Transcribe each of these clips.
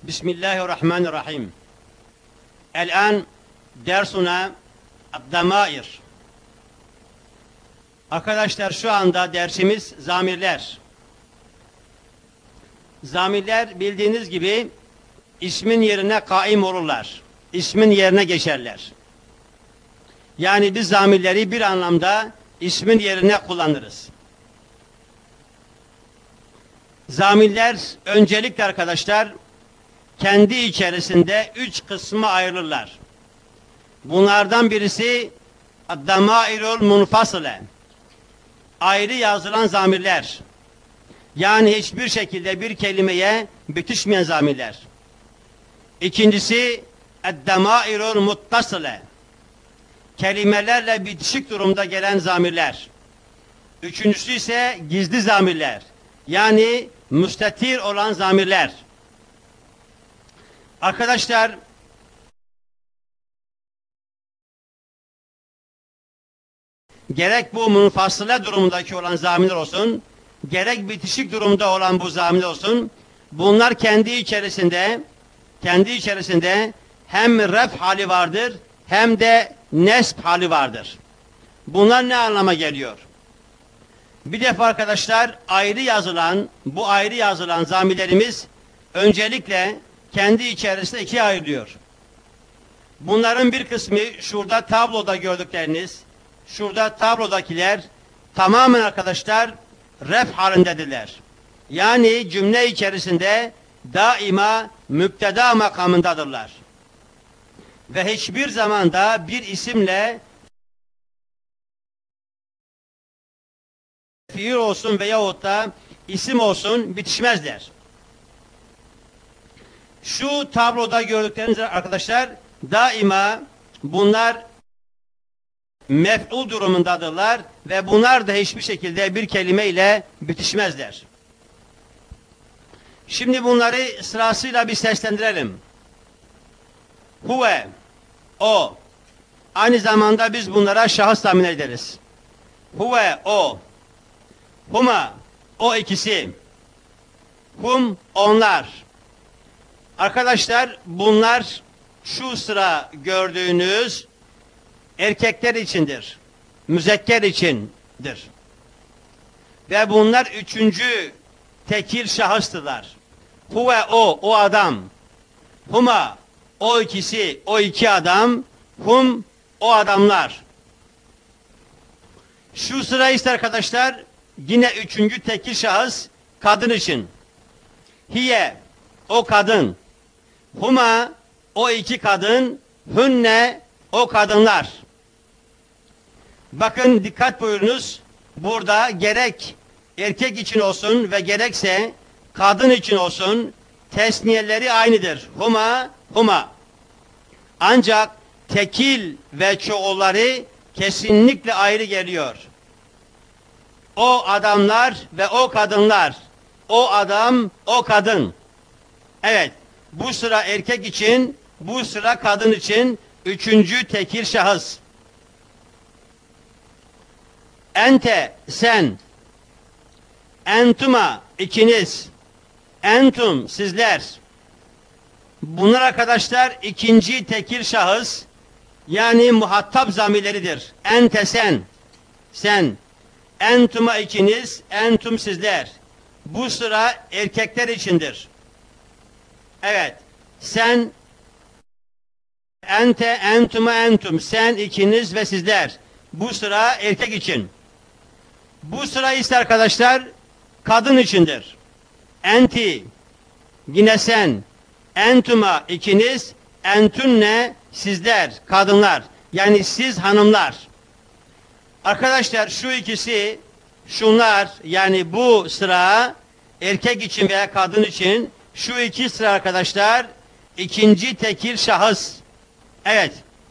Bismillahirrahmanirrahim. El-an dersuna ad-damair. Arkadaşlar şu anda dersimiz zamirler. Zamirler bildiğiniz gibi ismin yerine kaim olurlar. İsmin yerine geçerler. Yani biz zamirleri bir anlamda ismin yerine kullanırız. Zamirler öncelikle arkadaşlar kendi içerisinde 3 kısma ayrılırlar. Bunlardan birisi ad-damairul munfasile. Ayrı yazılan zamirler. Yani hiçbir şekilde bir kelimeye bitişmeyen zamirler. İkincisi ad-damairul muttasile. Kelimelerle bitişik durumda gelen zamirler. Üçüncüsü ise gizli zamirler. Yani müstetir olan zamirler. Arkadaşlar gerek bu munfasıle durumundaki olan zamirler olsun, gerek bitişik durumda olan bu zamirler olsun, bunlar kendi içerisinde hem ref hali vardır hem de nesb hali vardır. Bunlar ne anlama geliyor? Bir defa arkadaşlar bu ayrı yazılan zamirlerimiz öncelikle kendi içerisinde ikiye ayrılıyor. Bunların bir kısmı şurada tabloda gördükleriniz, şurada tablodakiler tamamen arkadaşlar ref halindedirler. Yani cümle içerisinde daima müpteda makamındadırlar. Ve hiçbir zamanda bir isimle fiil olsun veyahut da isim olsun bitişmezler. Şu tabloda gördükleriniz arkadaşlar daima bunlar mef'ul durumundadırlar ve bunlar da hiçbir şekilde bir kelime ile bitişmezler. Şimdi bunları sırasıyla bir seslendirelim. Huve, o. Aynı zamanda biz bunlara şahıs tamin ederiz. Huve, o. Huma, o ikisi. Hum, onlar. Arkadaşlar bunlar şu sıra gördüğünüz erkekler içindir. Müzekker içindir. Ve bunlar üçüncü tekil şahıstırlar. Huve, o adam. Huma, o ikisi, o iki adam. Hum, o adamlar. Şu sıra ise arkadaşlar yine üçüncü tekil şahıs kadın için. Hiye, o kadın. Huma, o iki kadın. Hünne, o kadınlar. Bakın dikkat buyurunuz. Burada gerek erkek için olsun ve gerekse kadın için olsun tesniyeleri aynıdır. Huma, huma. Ancak tekil ve çoğulları kesinlikle ayrı geliyor. O adamlar ve o kadınlar. O adam, o kadın. Evet, bu sıra erkek için, bu sıra kadın için üçüncü tekil şahıs. Ente, sen. Entuma, ikiniz. Entum, sizler. Bunlar arkadaşlar ikinci tekil şahıs, yani muhatap zamirleridir. Ente, sen. Sen. Entuma, ikiniz. Entum, sizler. Bu sıra erkekler içindir. Evet. Sen, ente, entuma, entum. Sen, ikiniz ve sizler. Bu sıra erkek için. Bu sıra ise arkadaşlar kadın içindir. Enti, yine sen. Entuma, ikiniz. Entünne, sizler, kadınlar. Yani siz hanımlar. Arkadaşlar şu ikisi, şunlar, yani bu sıra erkek için veya kadın için, şu iki sıra arkadaşlar ikinci tekil şahıs. Evet.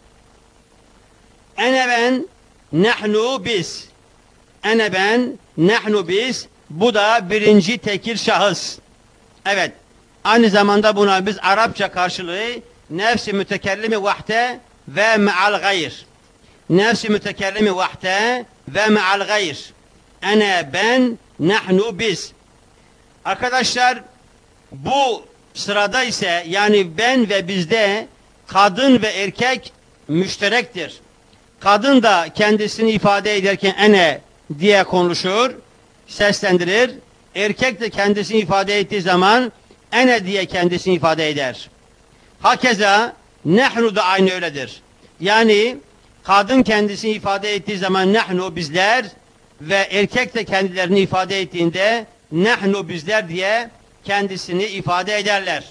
Ene ben, nahnu biz. Ene ben, nahnu biz. Bu da birinci tekil şahıs. Evet. Aynı zamanda buna biz Arapça karşılığı nefs-i mütekellimi vahde ve me'al gayr. Nefs-i mütekellimi vahde ve me'al gayr. Ene ben, nahnu biz. Arkadaşlar bu sırada ise yani ben ve bizde kadın ve erkek müşterektir. Kadın da kendisini ifade ederken ene diye konuşur, seslendirir. Erkek de kendisini ifade ettiği zaman ene diye kendisini ifade eder. Hakeza nehnu da aynı öyledir. Yani kadın kendisini ifade ettiği zaman nehnu bizler ve erkek de kendilerini ifade ettiğinde nehnu bizler diye kendisini ifade ederler.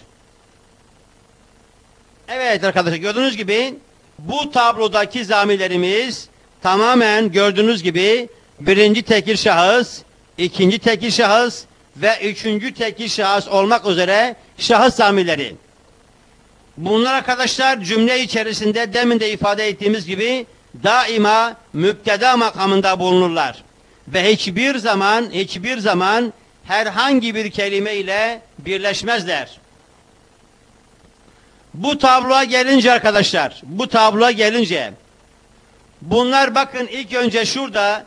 Evet arkadaşlar, gördüğünüz gibi bu tablodaki zamirlerimiz tamamen gördüğünüz gibi birinci tekil şahıs, ikinci tekil şahıs ve üçüncü tekil şahıs olmak üzere şahıs zamirleri. Bunlar arkadaşlar cümle içerisinde demin de ifade ettiğimiz gibi daima müpteda makamında bulunurlar. Ve hiçbir zaman herhangi bir kelime ile birleşmezler. Bu tabloya gelince arkadaşlar, bunlar bakın ilk önce şurada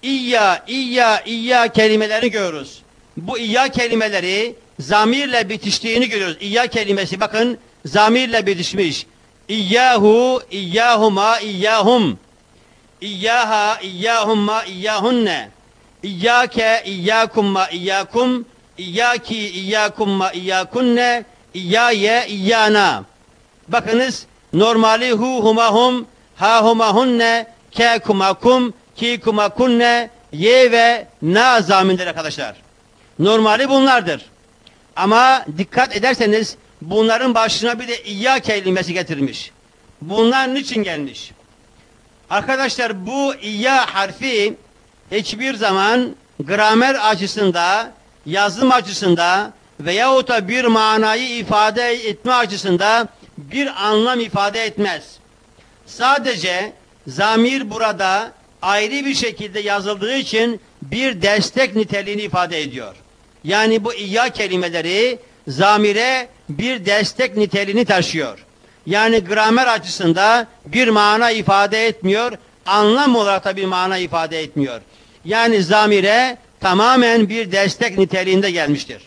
İyya kelimelerini görüyoruz. Bu İyya kelimeleri zamirle bitiştiğini görüyoruz. İyya kelimesi bakın zamirle bitişmiş. İyyahu, iyyahuma, iyyahum. İyyaha, iyyahumma, iyyahunne. İyyâke, iyyâkumma, iyyâkum. İyyâki, iyyakumma, iyyakunne. İyyâye, iyyâna. Bakınız normali hu huma hum, ha huma hunne, ke kuma kum, ki kuma kunne, ye ve na zaminler arkadaşlar. Normali bunlardır. Ama dikkat ederseniz bunların başına bir de iyya kelimesi getirmiş. Bunlar niçin gelmiş? Arkadaşlar bu iyya harfi hiçbir zaman gramer açısında, yazım açısında veyahut da bir manayı ifade etme açısında bir anlam ifade etmez. Sadece zamir burada ayrı bir şekilde yazıldığı için bir destek niteliğini ifade ediyor. Yani bu iyya kelimeleri zamire bir destek niteliğini taşıyor. Yani gramer açısında bir mana ifade etmiyor, anlam olarak da bir mana ifade etmiyor. Yani zamire tamamen bir destek niteliğinde gelmiştir.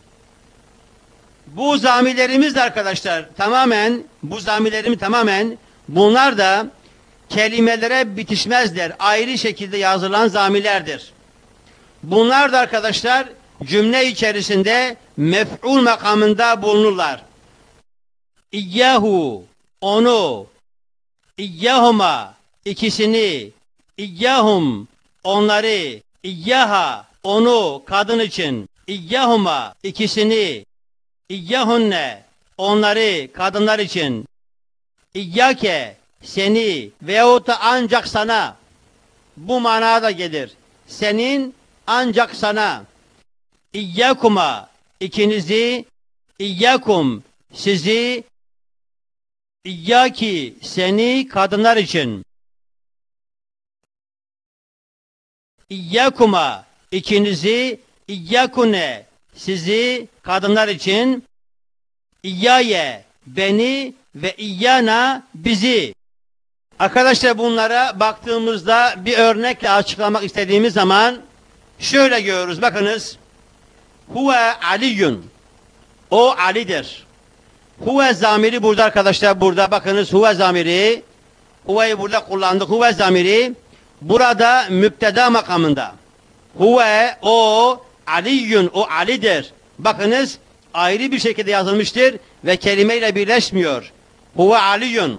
Bu zamirlerimiz de arkadaşlar tamamen bunlar da kelimelere bitişmezler. Ayrı şekilde yazılan zamirlerdir. Bunlar da arkadaşlar cümle içerisinde mef'ul makamında bulunurlar. İyyahu, onu, iyyahuma, ikisini, iyyahum, onları, iyyaha, onu, kadın için, iyyahuma, ikisini, iyyahunne, onları, kadınlar için, iyyake, seni veyahut da ancak sana, bu manada gelir. Senin ancak sana, iyyakuma, ikinizi, iyyakum, sizi, iyyaki, seni, kadınlar için, iyyakuma, ikinizi, iyyakune, sizi, kadınlar için, iyyaye, beni ve iyyana, bizi. Arkadaşlar bunlara baktığımızda bir örnekle açıklamak istediğimiz zaman şöyle görürüz. Bakınız. Huve aliyyun. O Ali'dir. Huve zamiri burada arkadaşlar. Burada bakınız huve zamiri. Huve'yi burada kullandık. Huve zamiri burada müpteda makamında. Huve o aliyyun. O Ali'dir. Bakınız ayrı bir şekilde yazılmıştır ve kelimeyle birleşmiyor. Huve aliyyun.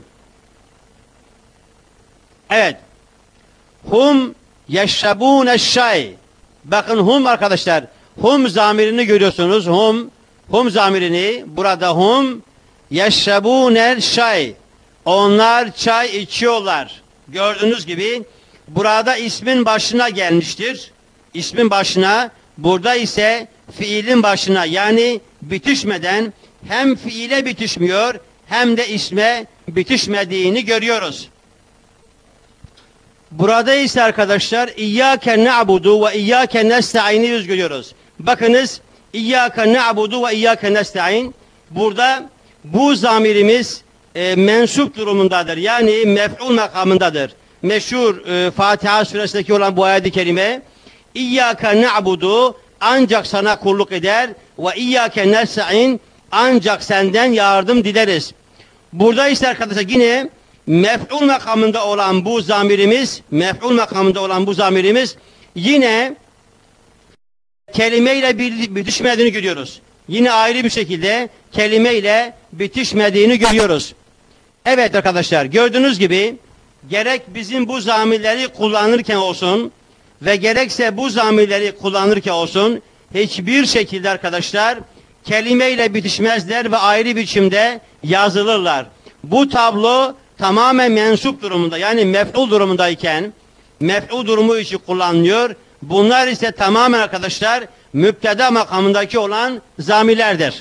Evet. Hum yeşrabûne şay. Bakın hum arkadaşlar. Hum zamirini görüyorsunuz. Hum zamirini. Burada hum yeşrabûne şay. Onlar çay içiyorlar. Gördüğünüz gibi burada ismin başına gelmiştir. İsmin başına. Burada ise fiilin başına, yani bitişmeden hem fiile bitişmiyor hem de isme bitişmediğini görüyoruz. Burada ise arkadaşlar İyyâke na'budu ve İyyâke nesta'in'i yüz görüyoruz. Bakınız İyyâke na'budu ve İyyâke nesta'in. Burada bu zamirimiz mensup durumundadır. Yani mef'ul makamındadır. Meşhur Fatiha suresindeki olan bu ayet-i kerime İyyâke na'budu, ancak sana kulluk eder, ve İyyâke nesta'in, ancak senden yardım dileriz. Burada ise arkadaşlar yine mef'ul makamında olan bu zamirimiz, yine kelimeyle bitişmediğini görüyoruz. Yine ayrı bir şekilde kelimeyle bitişmediğini görüyoruz. Evet arkadaşlar, gördüğünüz gibi gerek bizim bu zamirleri kullanırken olsun ve gerekse bu zamirleri kullanırken olsun hiçbir şekilde arkadaşlar kelimeyle bitişmezler ve ayrı biçimde yazılırlar. Bu tablo tamamen mensup durumunda, yani mef'ul durumundayken mef'ul durumu için kullanılıyor. Bunlar ise tamamen arkadaşlar müpteda makamındaki olan zamirlerdir.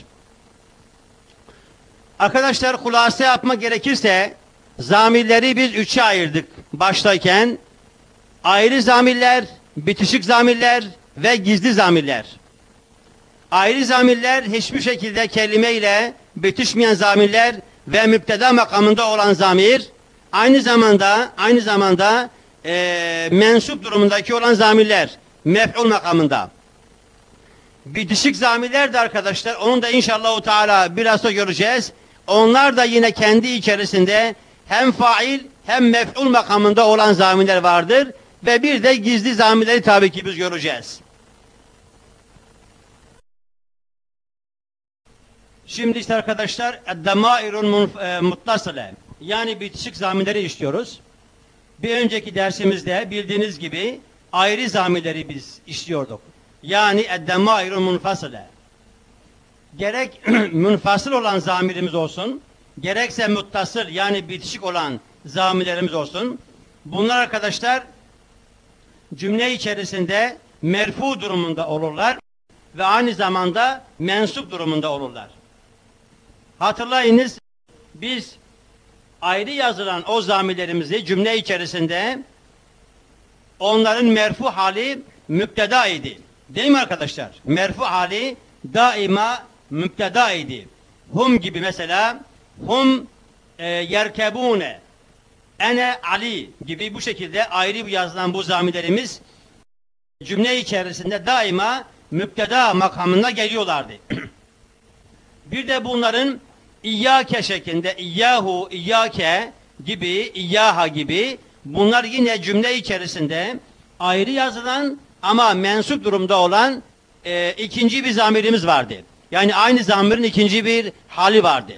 Arkadaşlar hulasa yapmak gerekirse zamirleri biz üçe ayırdık baştayken. Ayrı zamirler, bitişik zamirler ve gizli zamirler. Ayrı zamirler hiçbir şekilde kelimeyle bitişmeyen zamirler ve müpteda makamında olan zamir, aynı zamanda mensup durumundaki olan zamirler, mef'ul makamında. Bitişik zamirler de arkadaşlar, onu da inşallah Teala biraz da göreceğiz. Onlar da yine kendi içerisinde hem fail hem mef'ul makamında olan zamirler vardır ve bir de gizli zamirleri tabii ki biz göreceğiz. Şimdi işte arkadaşlar demairun muttasile, yani bitişik zamirleri işliyoruz. Bir önceki dersimizde bildiğiniz gibi ayrı zamirleri biz işliyorduk. Yani demairun munfasile. Gerek münfasıl olan zamirimiz olsun, gerekse muttasıl yani bitişik olan zamirlerimiz olsun. Bunlar arkadaşlar cümle içerisinde merfu durumunda olurlar ve aynı zamanda mensup durumunda olurlar. Hatırlayınız, biz ayrı yazılan o zamirlerimizi cümle içerisinde onların merfu hali müpteda idi. Değil mi arkadaşlar? Merfu hali daima müpteda idi. Hum gibi mesela, hum yerkebune, ene Ali gibi bu şekilde ayrı yazılan bu zamirlerimiz cümle içerisinde daima müpteda makamına geliyorlardı. Bir de bunların İyyâke şeklinde, İyyâhu, İyyâke gibi, İyyâha gibi bunlar yine cümle içerisinde ayrı yazılan ama mensup durumda olan ikinci bir zamirimiz vardı. Yani aynı zamirin ikinci bir hali vardı.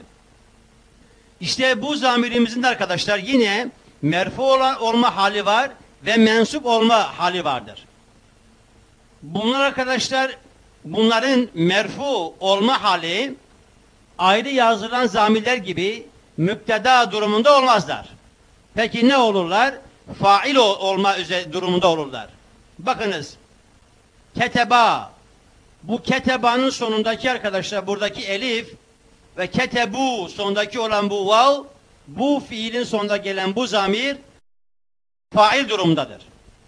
İşte bu zamirimizin de arkadaşlar yine merfu olma hali var ve mensup olma hali vardır. Bunlar arkadaşlar, bunların merfu olma hali ayrı yazılan zamirler gibi müpteda durumunda olmazlar. Peki ne olurlar? Fail olma durumunda olurlar. Bakınız, keteba, bu ketebanın sonundaki arkadaşlar buradaki elif ve ketebu sonundaki olan bu vav, bu fiilin sonunda gelen bu zamir fail durumundadır.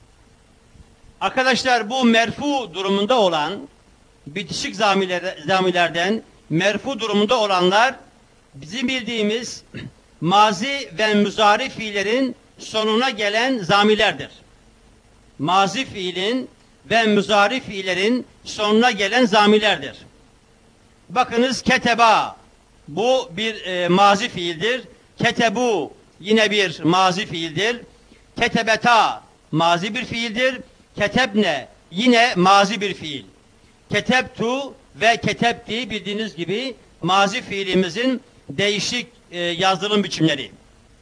Arkadaşlar bu merfu durumunda olan bitişik zamirlerden merfu durumunda olanlar bizim bildiğimiz mazi ve müzari fiillerin sonuna gelen zamirlerdir. Mazi fiilin ve müzari fiillerin sonuna gelen zamirlerdir. Bakınız, keteba bu bir mazi fiildir. Ketebu yine bir mazi fiildir. Ketebeta mazi bir fiildir. Ketebne yine mazi bir fiil. Ketebtu ve ketebti bildiğiniz gibi mazi fiilimizin değişik yazılım biçimleri.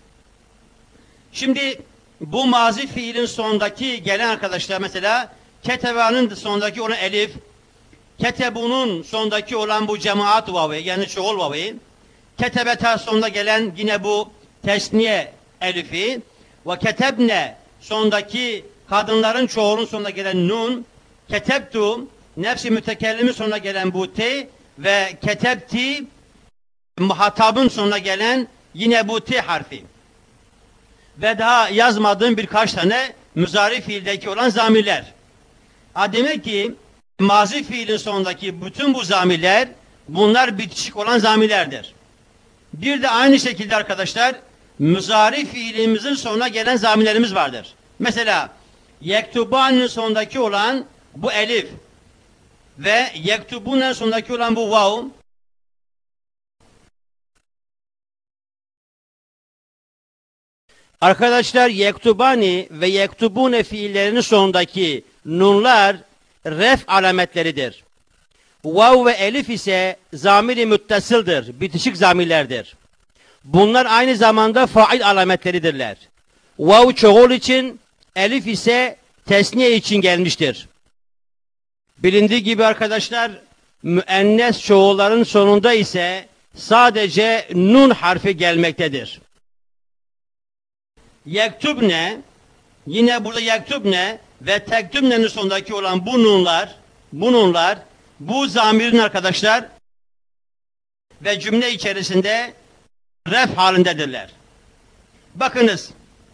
Şimdi bu mazi fiilin sonundaki gelen arkadaşlar mesela ketebanın sonundaki olan elif, ketebunun sonundaki olan bu cemaat vavı yani çoğul vavı, ketebeta sonunda gelen yine bu tesniye elifi ve ketebne sonundaki kadınların çoğulun sonunda gelen nun, ketebtu nefsi mütekellimin sonuna gelen bu t ve ketebti muhatabın sonuna gelen yine bu t harfi. Ve daha yazmadığım birkaç tane müzari fiildeki olan zamirler. Demek ki mazi fiilin sonundaki bütün bu zamirler, bunlar bitişik olan zamirlerdir. Bir de aynı şekilde arkadaşlar müzari fiilimizin sonuna gelen zamirlerimiz vardır. Mesela yektubanın sonundaki olan bu elif ve yektubunun sonundaki olan bu vav, Arkadaşlar yektubani ve yektubune fiillerinin sonundaki nunlar ref alametleridir. Vav ve elif ise zamiri müttasıldır, bitişik zamirlerdir. Bunlar aynı zamanda fail alametleridirler. Vav çoğul için, elif ise tesniye için gelmiştir. Bilindiği gibi arkadaşlar, müennes çoğulların sonunda ise sadece nun harfi gelmektedir. Yektubne, yine burada yektubne ve tektubne'nin sonundaki olan bu nunlar, bu zamirin arkadaşlar ve cümle içerisinde ref halindedirler. Bakınız,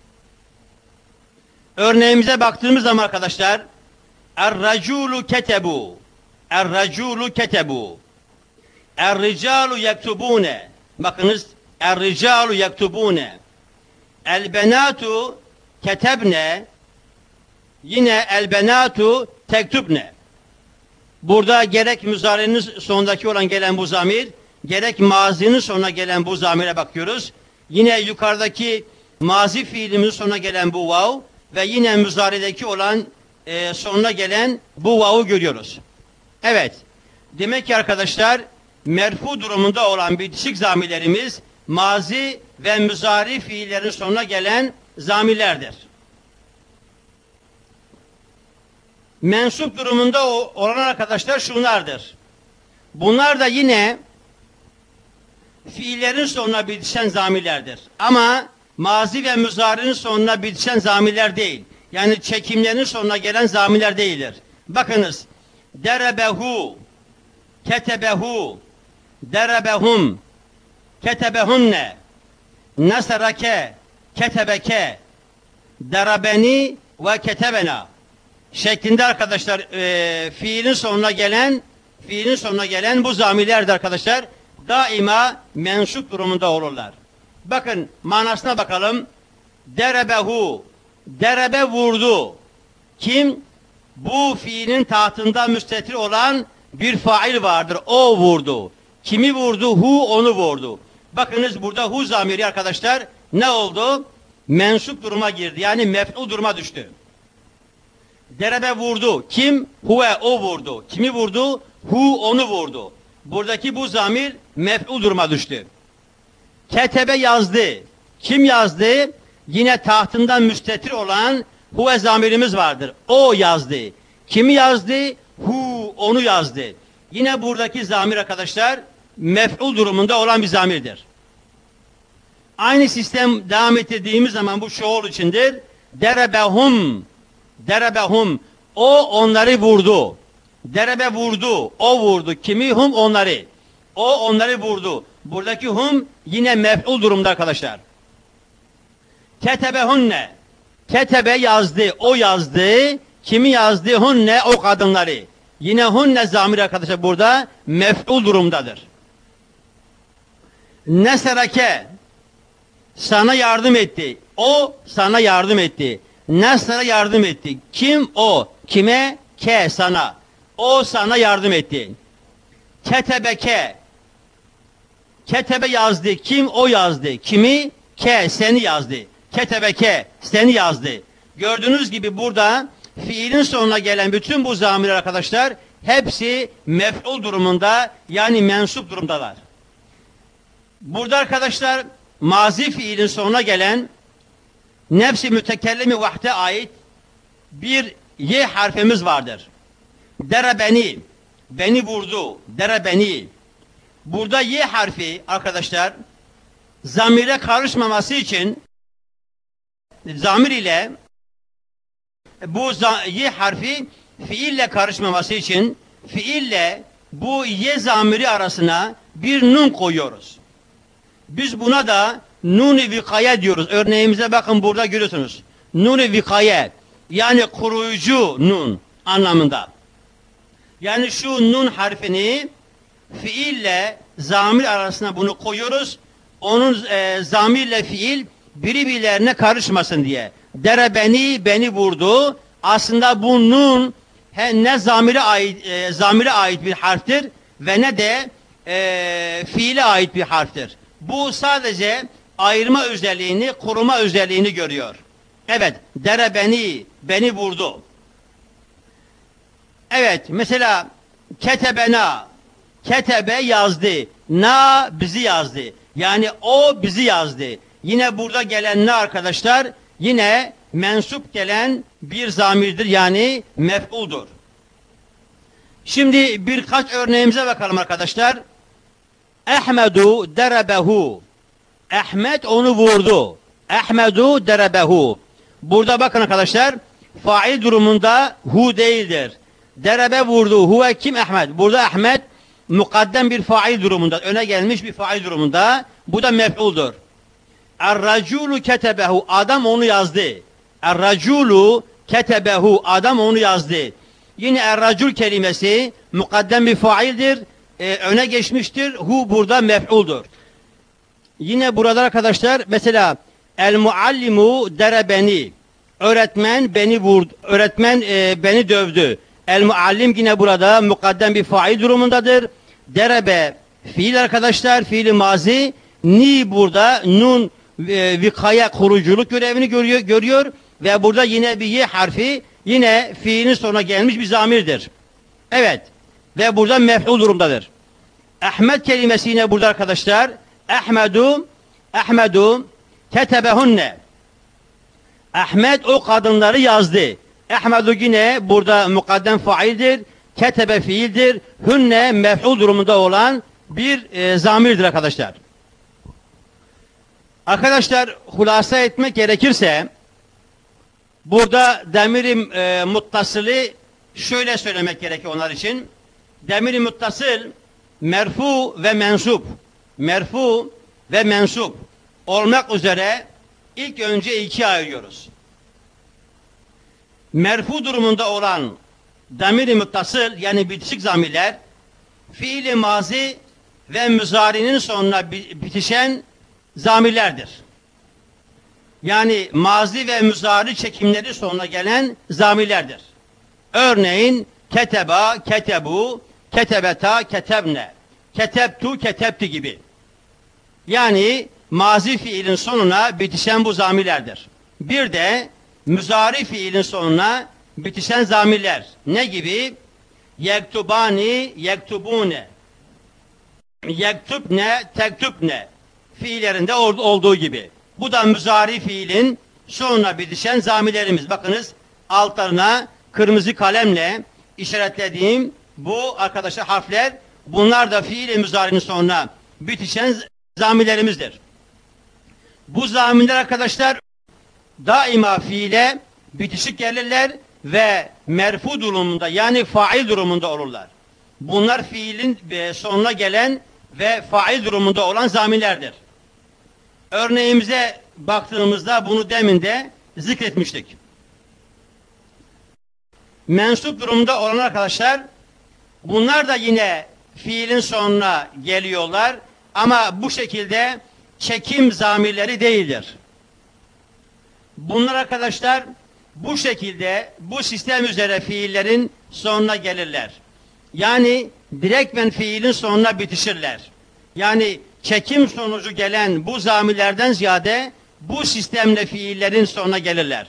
örneğimize baktığımız zaman arkadaşlar, Er-raculu ketebu, Er-raculu ketebu, Er-ricalu yektubune. Bakınız, Er-ricalu yektubune. El-benatu ketebne, yine el-benatu tektubne. Burada gerek müzarinin sonundaki olan gelen bu zamir, gerek mazinin sonuna gelen bu zamire bakıyoruz. Yine yukarıdaki mazi fiilimizin sonuna gelen bu vav ve yine müzarideki olan sonuna gelen bu vav'u görüyoruz. Evet, demek ki arkadaşlar merfu durumunda olan bitişik zamirlerimiz mazi ve müzari fiillerin sonuna gelen zamirlerdir. Mensup durumunda olan arkadaşlar şunlardır. Bunlar da yine fiillerin sonuna bitişen zamirlerdir. Ama mazi ve müzarinin sonuna bitişen zamirler değil. Yani çekimlerin sonuna gelen zamirler değildir. Bakınız. Derebehu, ketebehu, derebehum, ketebehunne, nasarake, ketebeke, derabeni ve ketebena şeklinde arkadaşlar fiilin sonuna gelen bu zamirlerdir arkadaşlar. Daima mensup durumunda olurlar. Bakın manasına bakalım. Derebehu, derebe vurdu. Kim? Bu fiilin tahtında müstetir olan bir fail vardır. O vurdu. Kimi vurdu? Hu onu vurdu. Bakınız burada hu zamiri arkadaşlar ne oldu? Mensup duruma girdi. Yani mef'ul duruma düştü. Derebe vurdu. Kim? Huve o vurdu. Kimi vurdu? Hu onu vurdu. Buradaki bu zamir mef'ul duruma düştü. Ketebe yazdı. Kim yazdı? Yine tahtından müstetir olan huve zamirimiz vardır. O yazdı. Kimi yazdı? Hu onu yazdı. Yine buradaki zamir arkadaşlar mef'ul durumunda olan bir zamirdir. Aynı sistem devam ettirdiğimiz zaman bu şuur içindir. Derebehum, derebehum, o onları vurdu. Derebe vurdu, o vurdu. Kimi? Hum onları. O onları vurdu. Buradaki hum yine mef'ul durumda arkadaşlar. Ketebehunne, ketebe yazdı, o yazdı. Kimi yazdı? Hunne, o kadınları. Yine hunne zamiri arkadaşlar burada mef'ul durumdadır. Neserake, sana yardım etti. O sana yardım etti. Nesara yardım etti. Kim? O. Kime? Ke, sana. O sana yardım etti. Ketebeke, ketebe yazdı. Kim? O yazdı. Kimi? Ke, seni yazdı. Ketebeke, seni yazdı. Gördüğünüz gibi burada fiilin sonuna gelen bütün bu zamirler arkadaşlar hepsi mef'ul durumunda yani mensup durumdalar. Burada arkadaşlar mazi fiilin sonuna gelen nefs-i mütekellimi vahde ait bir ye harfimiz vardır. Derebeni, beni vurdu, derebeni. Burada ye harfi arkadaşlar zamire karışmaması için zamir ile bu ye harfi fiille karışmaması için fiille bu ye zamiri arasına bir nun koyuyoruz. Biz buna da nun-i vikaye diyoruz. Örneğimize bakın burada görüyorsunuz. Nun-i vikaye yani koruyucu nun anlamında. Yani şu nun harfini fiille zamir arasına bunu koyuyoruz. Onun zamirle fiil birbirlerine karışmasın diye. Derebeni, beni vurdu. Aslında bu nun ne zamire ait bir harftir ve ne de fiile ait bir harftir. Bu sadece ayırma özelliğini, koruma özelliğini görüyor. Evet, derebeni, beni vurdu. Evet, mesela ketebena, ketebe yazdı, na bizi yazdı. Yani o bizi yazdı. Yine burada gelen ne arkadaşlar? Yine mensup gelen bir zamirdir, yani mef'uldur. Şimdi birkaç örneğimize bakalım arkadaşlar. Ahmedu derebehu. Ahmet onu vurdu. Ahmedu derebehu. Burada bakın arkadaşlar, fail durumunda hu değildir. Derebe vurdu. Huve kim? Ahmet. Burada Ahmet mukaddem bir fail durumunda, öne gelmiş bir fail durumunda. Bu da mef'uldur. Er-raculu ketebehu. Adam onu yazdı. Er-raculu ketebehu. Adam onu yazdı. Yine er-racul kelimesi mukaddem bir faildir. Öne geçmiştir. Hu burada mef'uldur. Yine burada arkadaşlar mesela el-muallimu derebeni. Öğretmen beni vurdu. Öğretmen beni dövdü. El-muallim yine burada mukaddem bir fail durumundadır. Derebe fiil arkadaşlar, fiili mazi. Ni burada nun vikaya, kuruculuk görevini görüyor ve burada yine bir ye harfi yine fiilin sonuna gelmiş bir zamirdir. Evet. Ve burada mef'ul durumdadır. Ahmet kelimesi yine burada arkadaşlar. Ahmedu ketebehunne. Ahmet o kadınları yazdı. Ahmedu yine burada mukaddem faildir. Ketebe fiildir. Hünne mef'ul durumunda olan bir zamirdir arkadaşlar. Arkadaşlar hulasa etmek gerekirse burada demir-i muttasılı şöyle söylemek gerekiyor onlar için. Demir-i muttasıl merfu ve mensup. Merfu ve mensup olmak üzere ilk önce ikiye ayırıyoruz. Merfu durumunda olan damir-i muttasıl yani bitişik zamirler fiil-i mazi ve müzarinin sonuna bitişen zamirlerdir. Yani mazi ve müzari çekimleri sonuna gelen zamirlerdir. Örneğin keteba, ketebu, ketebeta, ketebne, ketebtu, ketebti gibi. Yani mazi fiilin sonuna bitişen bu zamirlerdir. Bir de müzari fiilin sonuna bitişen zamirler. Ne gibi? Yektubani, yektubune, yektubne, tektubne fiillerinde olduğu gibi. Bu da müzari fiilin sonuna bitişen zamirlerimiz. Bakınız altlarına kırmızı kalemle işaretlediğim bu arkadaşlar harfler, bunlar da fiil-i müzarinin sonuna bitişen zamirlerimizdir. Bu zamirler arkadaşlar daima fiile bitişik gelirler ve merfu durumunda yani fail durumunda olurlar. Bunlar fiilin sonuna gelen ve fail durumunda olan zamirlerdir. Örneğimize baktığımızda bunu demin de zikretmiştik. Mensup durumda olan arkadaşlar bunlar da yine fiilin sonuna geliyorlar ama bu şekilde çekim zamirleri değildir. Bunlar arkadaşlar bu şekilde bu sistem üzere fiillerin sonuna gelirler. Yani direktmen fiilin sonuna bitişirler. Yani çekim sonucu gelen bu zamirlerden ziyade bu sistemle fiillerin sonuna gelirler.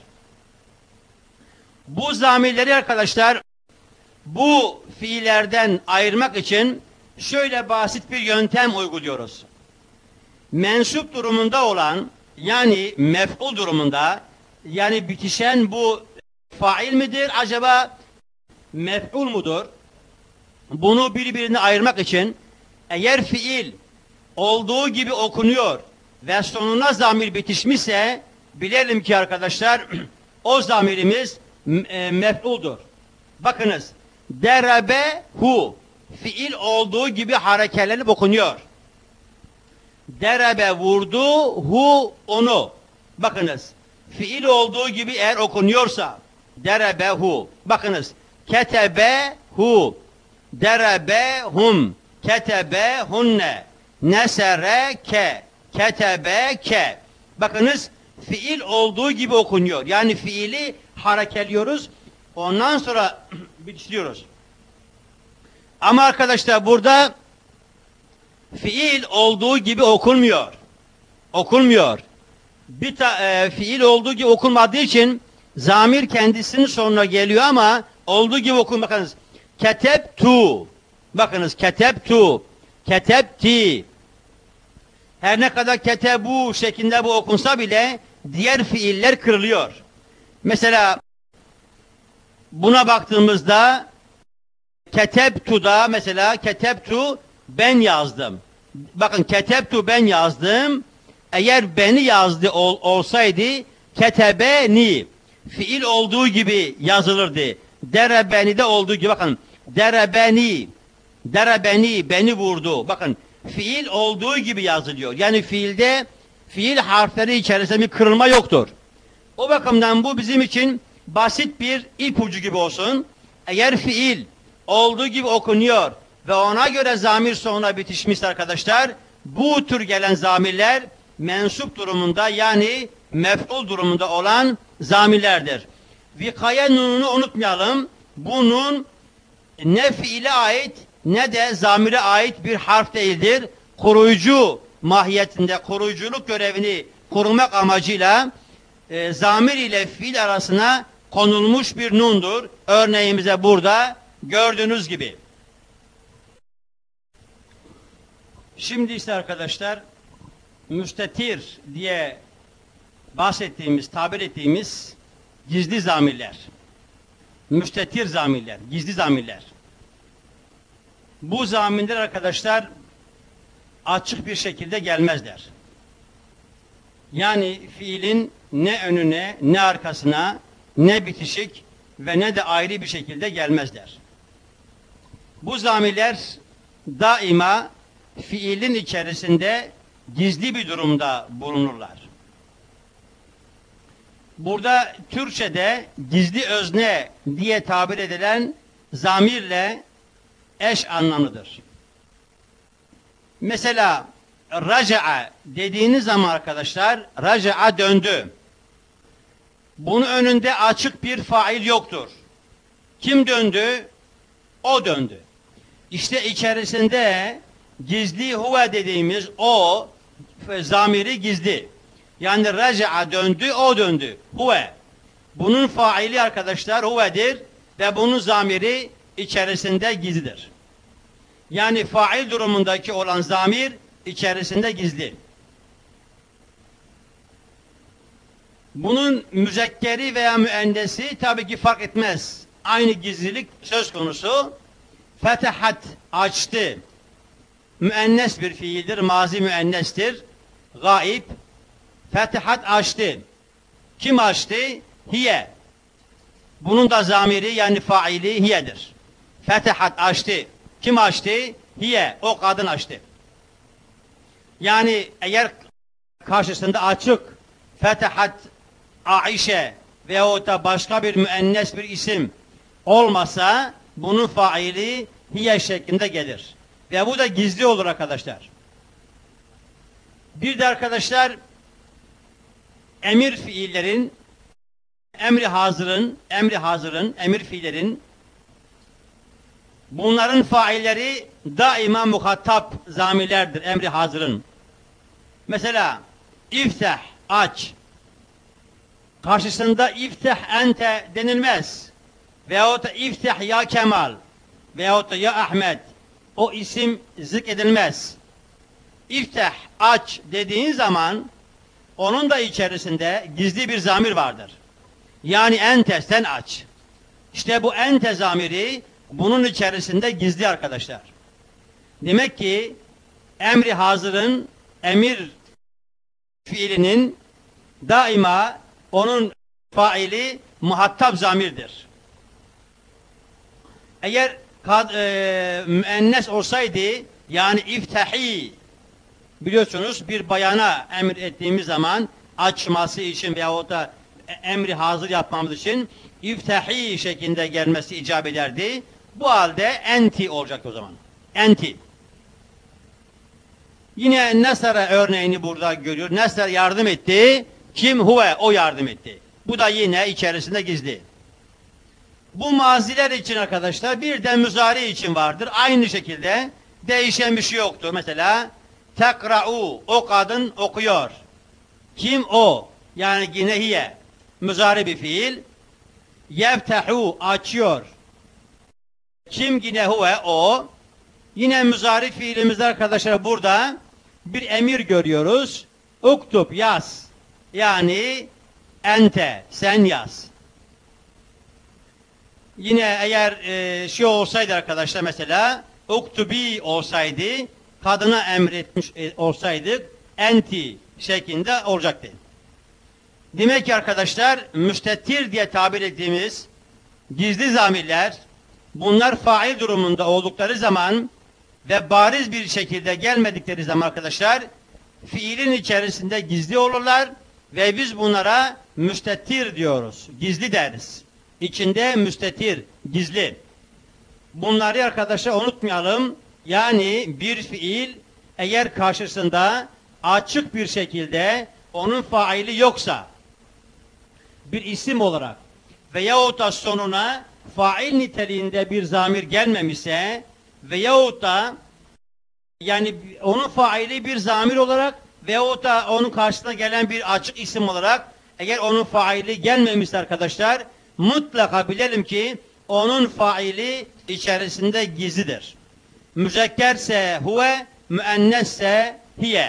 Bu zamirleri arkadaşlar bu fiillerden ayırmak için şöyle basit bir yöntem uyguluyoruz. Mensup durumunda olan yani mef'ul durumunda yani bitişen bu fail midir acaba mef'ul mudur? Bunu birbirine ayırmak için eğer fiil olduğu gibi okunuyor ve sonuna zamir bitişmişse bilelim ki arkadaşlar o zamirimiz mef'uldur. Bakınız derebehu fiil olduğu gibi hareketlenip okunuyor. Derebe vurdu hu onu. Bakınız fiil olduğu gibi eğer okunuyorsa derebehu. Bakınız ketebehu, derebehum, ketebehunne, nesereke, ketebeke. Bakınız fiil olduğu gibi okunuyor. Yani fiili hareketliyoruz. Ondan sonra bitiriyoruz. Ama arkadaşlar burada fiil olduğu gibi okunmuyor. Okunmuyor. Fiil olduğu gibi okunmadığı için zamir kendisinin sonuna geliyor ama olduğu gibi okun. Bakınız. Ketebtu. Bakınız ketebtu. Ketebti. Her ne kadar ketebu şeklinde bu okunsa bile diğer fiiller kırılıyor. Mesela buna baktığımızda ketebtu'da mesela ketebtu ben yazdım. Bakın ketebtu ben yazdım. Eğer beni yazdı olsaydı ketebeni fiil olduğu gibi yazılırdı. Derebeni de olduğu gibi bakın derebeni beni vurdu. Bakın fiil olduğu gibi yazılıyor. Yani fiilde fiil harfleri içerisinde bir kırılma yoktur. O bakımdan bu bizim için basit bir ipucu gibi olsun. Eğer fiil olduğu gibi okunuyor ve ona göre zamir sonuna bitişmişse arkadaşlar, bu tür gelen zamirler mensup durumunda yani mef'ul durumunda olan zamirlerdir. Vikaye nununu unutmayalım. Bu nun ne fiile ait ne de zamire ait bir harf değildir. Koruyucu mahiyetinde koruyuculuk görevini korumak amacıyla zamir ile fiil arasına konulmuş bir nundur. Örneğimize burada gördüğünüz gibi. Şimdi ise arkadaşlar müstetir diye bahsettiğimiz, tabir ettiğimiz gizli zamirler. Müstetir zamirler, gizli zamirler. Bu zamirler arkadaşlar açık bir şekilde gelmezler. Yani fiilin ne önüne, ne arkasına, ne bitişik ve ne de ayrı bir şekilde gelmezler. Bu zamirler daima fiilin içerisinde gizli bir durumda bulunurlar. Burada Türkçe'de gizli özne diye tabir edilen zamirle eş anlamlıdır. Mesela raca'a dediğiniz zaman arkadaşlar raca'a döndü. Bunun önünde açık bir fail yoktur. Kim döndü? O döndü. İşte içerisinde gizli huve dediğimiz o zamiri gizli. Yani raca'a döndü, o döndü. Huve. Bunun faili arkadaşlar huvedir ve bunun zamiri içerisinde gizlidir. Yani fail durumundaki olan zamir içerisinde gizli. Bunun müzekkeri veya müennesi tabii ki fark etmez. Aynı gizlilik söz konusu. Fetehat açtı. Müennes bir fiildir, mazi müennestir. Gaib. Fetehat açtı. Kim açtı? Hiye. Bunun da zamiri yani faili hiyedir. Fetehat açtı. Kim açtı? Hiye. O kadın açtı. Yani eğer karşısında açık Fetehat Aişe veyahut da başka bir müennes bir isim olmasa bunun faili hiye şeklinde gelir. Ve bu da gizli olur arkadaşlar. Bir de arkadaşlar emir fiillerin emir fiillerin bunların failleri daima muhatap zamirlerdir emri hazırın. Mesela iftah aç. Karşısında iftah ente denilmez. Veyahut da iftah ya Kemal veyahut da ya Ahmet. O isim zikredilmez. İftah aç dediğin zaman onun da içerisinde gizli bir zamir vardır. Yani ente sen aç. İşte bu ente zamiri bunun içerisinde gizli arkadaşlar. Demek ki emri hazırın emir fiilinin daima onun faili muhattab zamirdir. Eğer müennes olsaydı yani iftahi biliyorsunuz bir bayana emir ettiğimiz zaman açması için veyahut da emri hazır yapmamız için iftahi şeklinde gelmesi icap ederdi. Bu halde enti olacak o zaman. Enti. Yine Nesara örneğini burada görüyor. Nesar yardım etti. Kim? Huve. O yardım etti. Bu da yine içerisinde gizli. Bu maziler için arkadaşlar bir de müzari için vardır. Aynı şekilde değişen bir şey yoktur. Mesela tekra'u o kadın okuyor. Kim o? Yani yine hiye. Müzari bir fiil. Yeftehu açıyor. Kim yine huve o? Yine müzari fiilimizde arkadaşlar burada bir emir görüyoruz. Uktub yaz. Yani ente sen yaz. Yine eğer şey olsaydı arkadaşlar mesela uktubi olsaydı kadına emretmiş olsaydık enti şeklinde olacaktı. Demek ki arkadaşlar müstettir diye tabir ettiğimiz gizli zamirler bunlar fail durumunda oldukları zaman ve bariz bir şekilde gelmedikleri zaman arkadaşlar fiilin içerisinde gizli olurlar ve biz bunlara müstettir diyoruz. Gizli deriz. İçinde müstetir, gizli. Bunları arkadaşlar unutmayalım. Yani bir fiil eğer karşısında açık bir şekilde onun faili yoksa bir isim olarak veyahut da sonuna fail niteliğinde bir zamir gelmemişse veyahut da yani onun faili bir zamir olarak veyahut da onun karşısına gelen bir açık isim olarak eğer onun faili gelmemişse arkadaşlar mutlaka bilelim ki onun faili içerisinde gizlidir. Müzekkerse huve, müennesse hiye.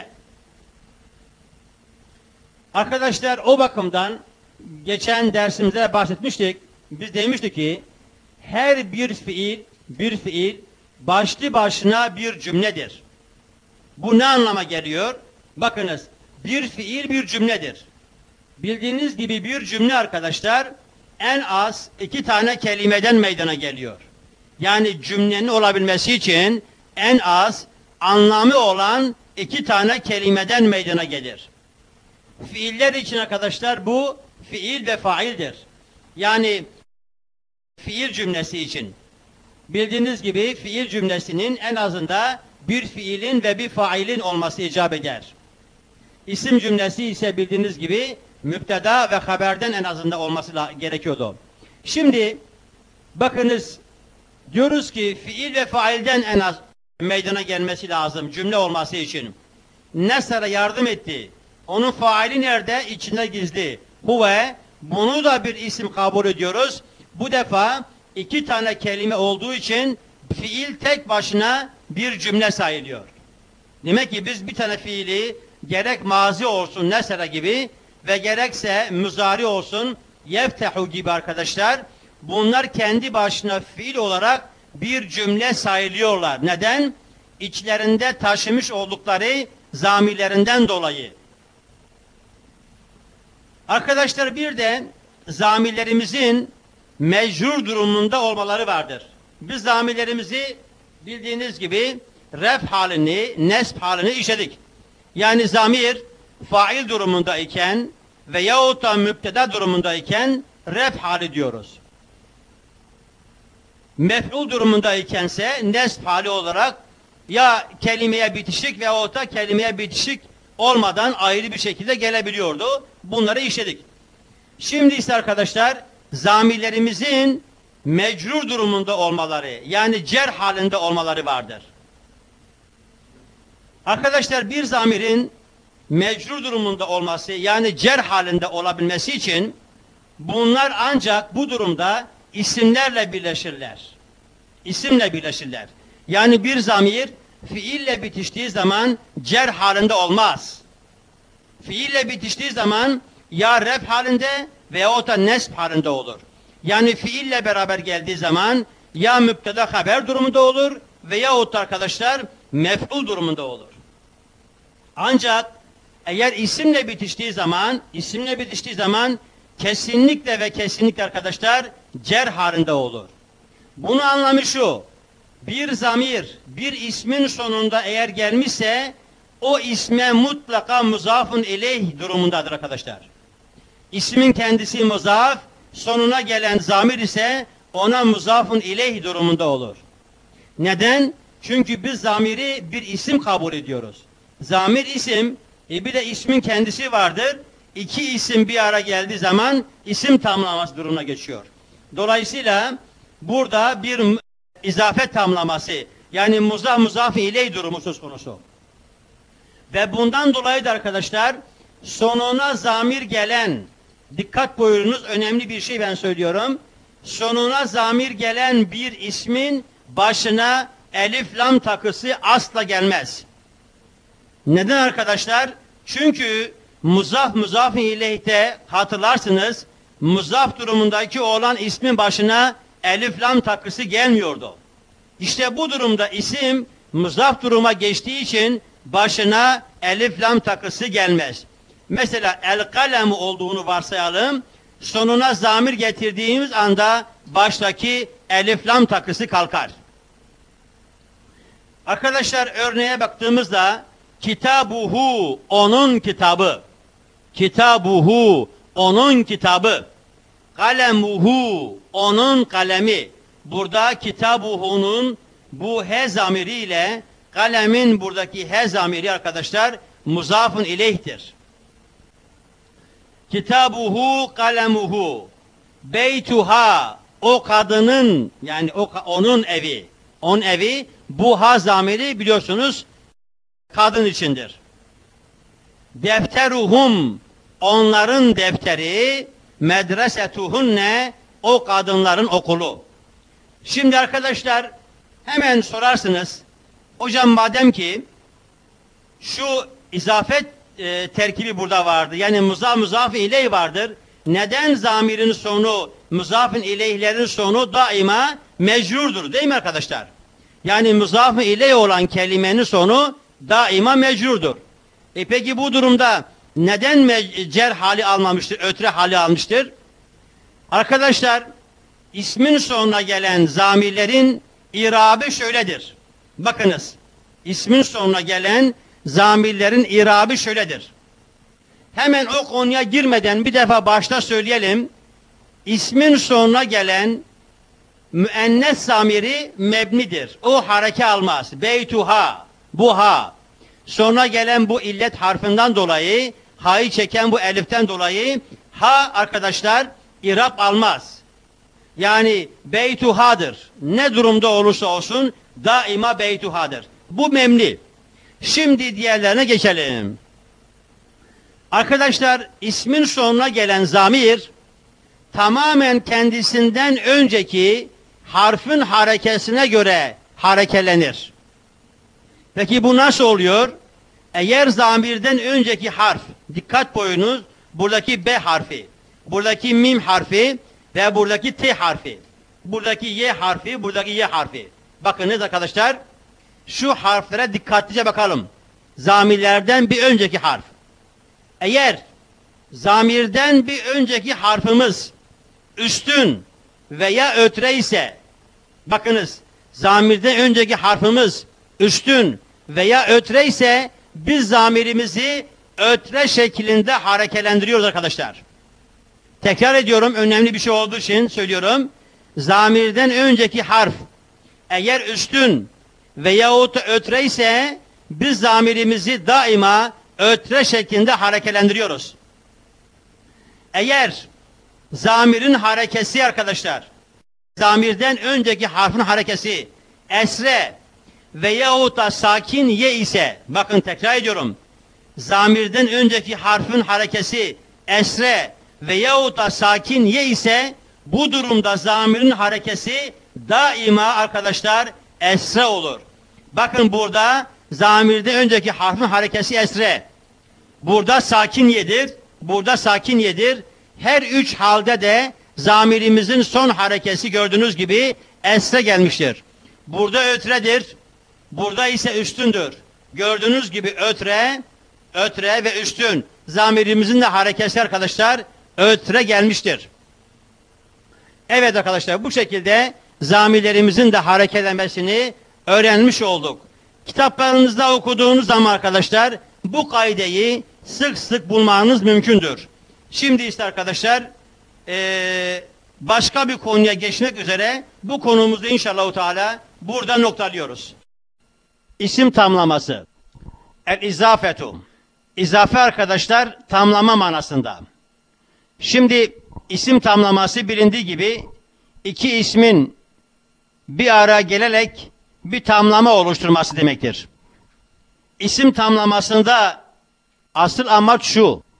Arkadaşlar o bakımdan geçen dersimizde bahsetmiştik. Biz demiştik ki her bir fiil başlı başına bir cümledir. Bu ne anlama geliyor? Bakınız bir fiil bir cümledir. Bildiğiniz gibi bir cümle arkadaşlar en az 2 tane kelimeden meydana geliyor. Yani cümlenin olabilmesi için en az anlamı olan 2 tane kelimeden meydana gelir. Fiiller için arkadaşlar bu fiil ve faildir. Yani fiil cümlesi için. Bildiğiniz gibi fiil cümlesinin en azında bir fiilin ve bir failin olması icap eder. İsim cümlesi ise bildiğiniz gibi müpteda ve haberden en azından olması gerekiyordu. Şimdi bakınız diyoruz ki fiil ve failden en az meydana gelmesi lazım cümle olması için. Nesara yardım etti. Onun faili nerede? İçinde gizli. Huve. Bunu da bir isim kabul ediyoruz. Bu defa 2 tane kelime olduğu için fiil tek başına bir cümle sayılıyor. Demek ki biz bir tane fiili gerek mazi olsun nesara gibi ve gerekse müzari olsun yeftehu gibi arkadaşlar bunlar kendi başına fiil olarak bir cümle sayılıyorlar. Neden? İçlerinde taşımış oldukları zamirlerinden dolayı. Arkadaşlar bir de zamirlerimizin mecrur durumunda olmaları vardır. Biz zamirlerimizi bildiğiniz gibi ref halini, nesb halini işledik. Yani zamir fail durumundayken veyahut da müpteda durumundayken ref hali diyoruz. Mef'ul durumundaykense nesb hali olarak ya kelimeye bitişik veyahut da kelimeye bitişik olmadan ayrı bir şekilde gelebiliyordu. Bunları işledik. Şimdi ise arkadaşlar zamirlerimizin mecrur durumunda olmaları yani cer halinde olmaları vardır. Arkadaşlar bir zamirin mecrur durumunda olması yani cer halinde olabilmesi için bunlar ancak bu durumda isimlerle birleşirler. İsimle birleşirler. Yani bir zamir fiille bitiştiği zaman cer halinde olmaz. Fiille bitiştiği zaman ya ref halinde veyahut da nesb halinde olur. Yani fiille beraber geldiği zaman ya müpteda haber durumunda olur veyahut da arkadaşlar mef'ul durumunda olur. Ancak eğer isimle bitiştiği zaman kesinlikle ve kesinlikle arkadaşlar cer halinde olur. Bunun anlamı şu. Bir zamir bir ismin sonunda eğer gelmişse o isme mutlaka muzafun ileyh durumundadır arkadaşlar. İsmin kendisi muzaf, sonuna gelen zamir ise ona muzafun ileyh durumunda olur. Neden? Çünkü biz zamiri bir isim kabul ediyoruz. Zamir isim, bir de ismin kendisi vardır. 2 isim bir ara geldiği zaman isim tamlaması durumuna geçiyor. Dolayısıyla burada bir izafet tamlaması yani muzaf ileyh durumu söz konusu. Ve bundan dolayı da arkadaşlar sonuna zamir gelen, dikkat buyurunuz, önemli bir şey ben söylüyorum. Sonuna zamir gelen bir ismin başına elif lam takısı asla gelmez. Neden arkadaşlar? Çünkü muzaf ileyhte hatırlarsınız, muzaf durumundaki olan ismin başına elif lam takısı gelmiyordu. İşte bu durumda isim muzaf duruma geçtiği için başına elif lam takısı gelmez. Mesela el kalem olduğunu varsayalım. Sonuna zamir getirdiğimiz anda baştaki elif lam takısı kalkar. Arkadaşlar örneğe baktığımızda kitabuhu onun kitabı. Kitabuhu onun kitabı. Kalemuhu onun kalemi. Burada kitabuhu'nun bu he zamiriyle kalemin buradaki he zamiri arkadaşlar muzafın ileyhtir. Kitabuhu kalemuhu. Beytuha o kadının yani onun evi. Onun evi bu ha zamiri biliyorsunuz kadın içindir. Defteruhum onların defteri, medresetuhunne o kadınların okulu. Şimdi arkadaşlar hemen sorarsınız. Hocam madem ki şu izafet terkibi burada vardı. Yani muzaf-ı ileyh vardır. Neden zamirin sonu, muzafın ileyhlerin sonu daima mecrurdur değil mi arkadaşlar? Yani muzaf-ı ileyh olan kelimenin sonu daima mecrurdur. Peki bu durumda neden cer hali almamıştır, ötre hali almıştır? Arkadaşlar ismin sonuna gelen zamirlerin irabı şöyledir. Bakınız, ismin sonuna gelen zamirlerin irabı şöyledir. Hemen o konuya girmeden bir defa başta söyleyelim. İsmin sonuna gelen müennes zamiri mebnidir. O hareke almaz. Beytuha, buha. Sonra gelen bu illet harfinden dolayı, ha'yı çeken bu eliften dolayı ha arkadaşlar irab almaz. Yani beytuhadır. Ne durumda olursa olsun daima beytuhadır. Bu memni. Şimdi diğerlerine geçelim. Arkadaşlar ismin sonuna gelen zamir tamamen kendisinden önceki harfin harekesine göre harekelenir. Peki bu nasıl oluyor? Eğer zamirden önceki harf, dikkat buyurunuz, buradaki B harfi, buradaki mim harfi ve buradaki T harfi, buradaki Y harfi, buradaki Y harfi. Bakınız arkadaşlar, şu harflere dikkatlice bakalım. Zamirlerden bir önceki harf. Eğer zamirden bir önceki harfimiz üstün veya ötre ise, bakınız, zamirden önceki harfimiz üstün veya ötre ise biz zamirimizi ötre şeklinde harekelendiriyoruz arkadaşlar. Tekrar ediyorum, önemli bir şey olduğu için söylüyorum. Zamirden önceki harf eğer üstün veyahut ötre ise biz zamirimizi daima ötre şeklinde harekelendiriyoruz. Eğer zamirin harekesi arkadaşlar, zamirden önceki harfin harekesi esre veyahut da sakin ye ise, bakın tekrar ediyorum, zamirden önceki harfin harekesi esre veyahut da sakin ye ise bu durumda zamirin harekesi daima arkadaşlar esre olur. Bakın burada zamirden önceki harfin harekesi esre. Burada sakin yedir. Burada sakin yedir. Her üç halde de zamirimizin son harekesi gördüğünüz gibi esre gelmiştir. Burada ötredir. Burada ise üstündür. Gördüğünüz gibi ötre ve üstün. Zamirimizin de harekesi arkadaşlar ötre gelmiştir. Evet arkadaşlar, bu şekilde zamirlerimizin de hareketlenmesini öğrenmiş olduk. Kitaplarınızda okuduğunuz zaman arkadaşlar bu kaideyi sık sık bulmanız mümkündür. Şimdi ise arkadaşlar başka bir konuya geçmek üzere bu konumuzu inşallah Teala burada noktalıyoruz. İsim tamlaması. El-izafetu. İzafe arkadaşlar tamlama manasında. Şimdi isim tamlaması bilindiği gibi iki ismin bir araya gelerek bir tamlama oluşturması demektir. İsim tamlamasında asıl amaç şu: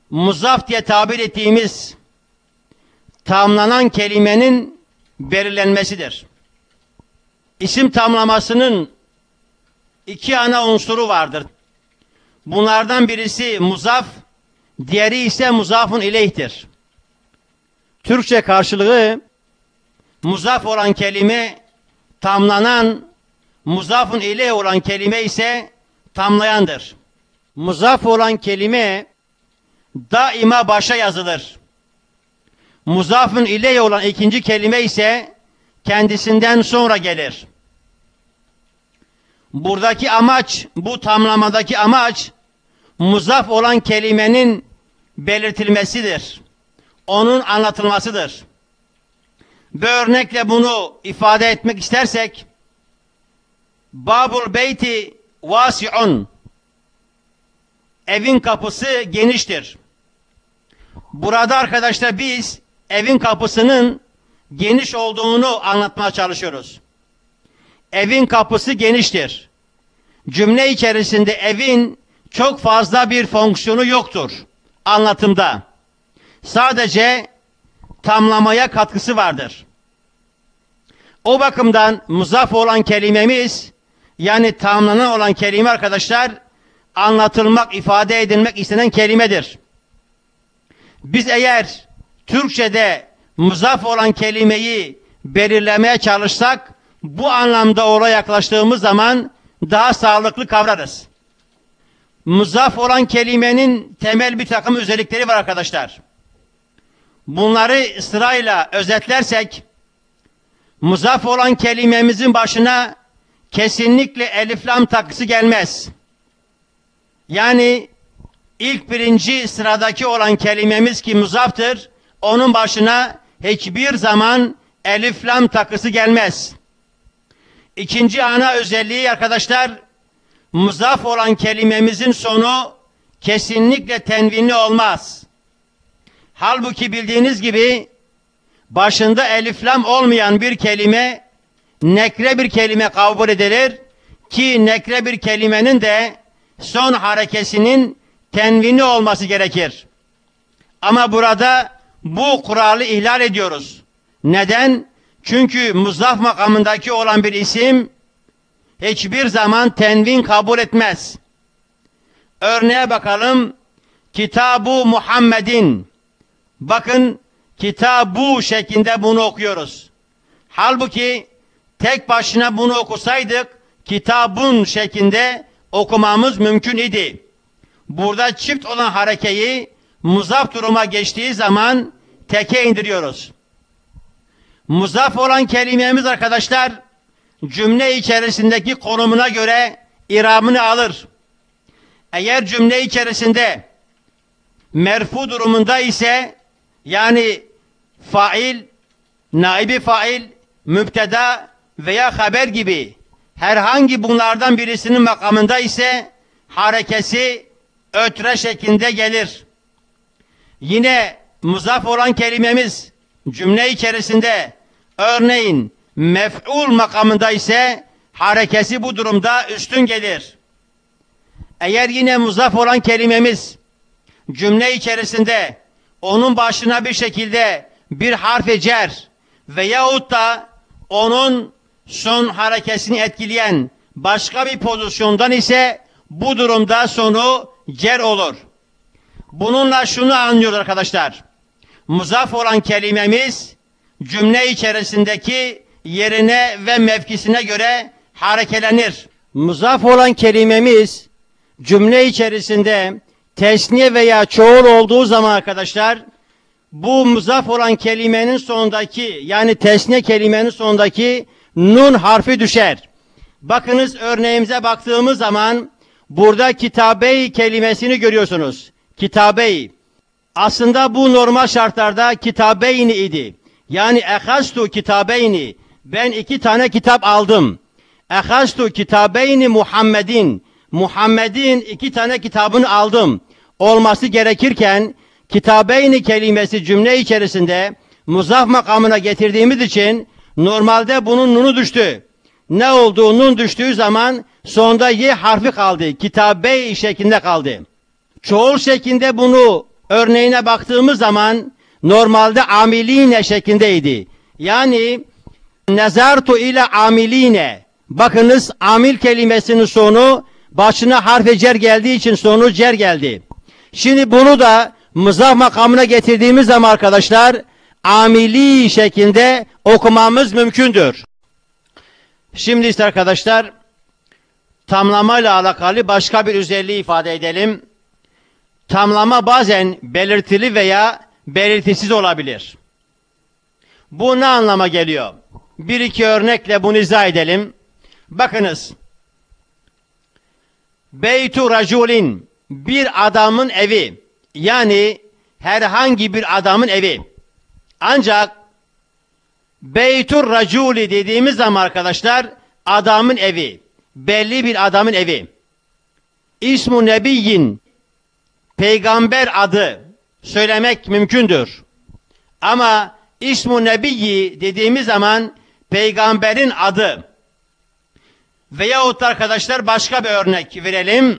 muzaf diye tabir ettiğimiz tamlanan kelimenin belirlenmesidir. İsim tamlamasının iki ana unsuru vardır. Bunlardan birisi muzaf, diğeri ise muzafun ileyh'tir. Türkçe karşılığı muzaf olan kelime tamlanan, muzafun ileyh olan kelime ise tamlayandır. Muzaf olan kelime daima başa yazılır. Muzafun ileyh olan ikinci kelime ise kendisinden sonra gelir. Buradaki amaç, bu tamlamadaki amaç muzaf olan kelimenin belirtilmesidir. Onun anlatılmasıdır. Bir örnekle bunu ifade etmek istersek, Babul beyti vasi'un, evin kapısı geniştir. Burada arkadaşlar biz evin kapısının geniş olduğunu anlatmaya çalışıyoruz. Evin kapısı geniştir. Cümle içerisinde evin çok fazla bir fonksiyonu yoktur anlatımda. Sadece tamlamaya katkısı vardır. O bakımdan muzaf olan kelimemiz, yani tamlanan olan kelime arkadaşlar, anlatılmak, ifade edilmek istenen kelimedir. Biz eğer Türkçe'de muzaf olan kelimeyi belirlemeye çalışsak, bu anlamda oraya yaklaştığımız zaman daha sağlıklı kavrarız. Muzaf olan kelimenin temel bir takım özellikleri var arkadaşlar. Bunları sırayla özetlersek, muzaf olan kelimemizin başına kesinlikle elif lam takısı gelmez. Yani ilk birinci sıradaki olan kelimemiz ki muzaftır, onun başına hiçbir zaman elif lam takısı gelmez. İkinci ana özelliği arkadaşlar, muzaf olan kelimemizin sonu kesinlikle tenvinli olmaz. Halbuki bildiğiniz gibi başında elif lam olmayan bir kelime nekre bir kelime kabul edilir ki nekre bir kelimenin de son harekesinin tenvinli olması gerekir. Ama burada bu kuralı ihlal ediyoruz. Neden? Çünkü muzaf makamındaki olan bir isim hiçbir zaman tenvin kabul etmez. Örneğe bakalım. Kitabu Muhammedin. Bakın, kitabu şeklinde bunu okuyoruz. Halbuki tek başına bunu okusaydık kitabun şeklinde okumamız mümkün idi. Burada çift olan harekeyi muzaf duruma geçtiği zaman teke indiriyoruz. Muzaf olan kelimemiz arkadaşlar cümle içerisindeki konumuna göre irabını alır. Eğer cümle içerisinde merfu durumunda ise, yani fail, naibi fail, müpteda veya haber gibi herhangi bunlardan birisinin makamında ise harekesi ötre şeklinde gelir. Yine muzaf olan kelimemiz cümle içerisinde örneğin mef'ul makamında ise harekesi bu durumda üstün gelir. Eğer yine muzaf olan kelimemiz cümle içerisinde onun başına bir şekilde bir harf-i cer veyahut da onun son harekesini etkileyen başka bir pozisyondan ise bu durumda sonu cer olur. Bununla şunu anlıyoruz arkadaşlar. Muzaf olan kelimemiz cümle içerisindeki yerine ve mevkisine göre harekelenir. Muzaf olan kelimemiz cümle içerisinde tesniye veya çoğul olduğu zaman arkadaşlar, bu muzaf olan kelimenin sonundaki, yani tesniye kelimenin sonundaki nun harfi düşer. Bakınız, örneğimize baktığımız zaman burada kitabe-i kelimesini görüyorsunuz. Kitabe-i. Aslında bu normal şartlarda kitabeyni idi. Yani ehastu kitabeyni. Ben 2 tane kitap aldım. Ehastu kitabeyni Muhammedin. Muhammed'in 2 tane kitabını aldım olması gerekirken kitabeyni kelimesi cümle içerisinde muzaf makamına getirdiğimiz için normalde bunun nunu düştü. Ne oldu? Nun düştüğü zaman sonunda y harfi kaldı. Kitabe şeklinde kaldı. Çoğul şeklinde bunu örneğine baktığımız zaman normalde amiline şeklindeydi. Yani nezartu ile amiline. Bakınız amil kelimesinin sonu başına harf cer geldiği için sonu cer geldi. Şimdi bunu da muzaf makamına getirdiğimiz zaman arkadaşlar amili şeklinde okumamız mümkündür. Şimdi ise arkadaşlar tamlama ile alakalı başka bir özelliği ifade edelim. Tamlama bazen belirtili veya belirtisiz olabilir. Bu ne anlama geliyor? Bir iki örnekle bunu izah edelim. Bakınız. Beytu raculin, bir adamın evi. Yani herhangi bir adamın evi. Ancak beytur raculi dediğimiz zaman arkadaşlar adamın evi. Belli bir adamın evi. İsmu nebiyyin, peygamber adı söylemek mümkündür. Ama ismu nebiyyi dediğimiz zaman peygamberin adı. Veyahut arkadaşlar başka bir örnek verelim.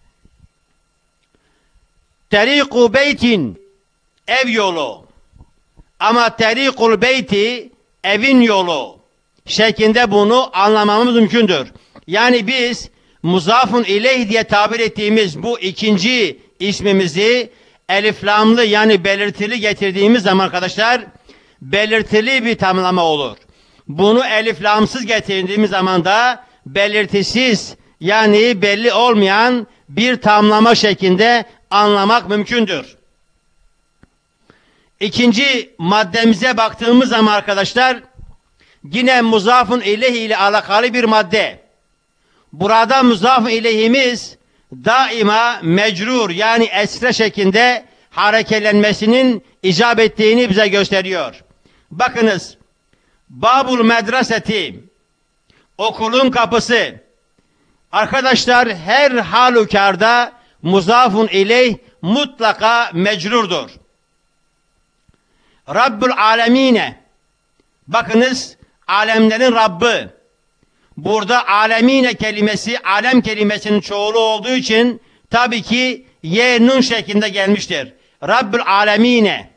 Teriku beytin, ev yolu. Ama terikul beyti, evin yolu şeklinde bunu anlamamız mümkündür. Yani biz muzafun ileyh diye tabir ettiğimiz bu ikinci ismimizi eliflamlı yani belirtili getirdiğimiz zaman arkadaşlar belirtili bir tamlama olur. Bunu eliflamsız getirdiğimiz zaman da belirtisiz yani belli olmayan bir tamlama şeklinde anlamak mümkündür. İkinci maddemize baktığımız zaman arkadaşlar yine muzafun ileyh ile alakalı bir madde. Burada muzafun ileyhimiz daima mecrur yani esre şeklinde harekelenmesinin icap ettiğini bize gösteriyor. Bakınız, babul medreseti, okulun kapısı. Arkadaşlar her halükarda muzafun ileyh mutlaka mecrurdur. Rabbul alemine, bakınız alemlerin Rabbi. Burada alemine kelimesi alem kelimesinin çoğulu olduğu için tabii ki ye-nun şeklinde gelmiştir. Rabbul alemine.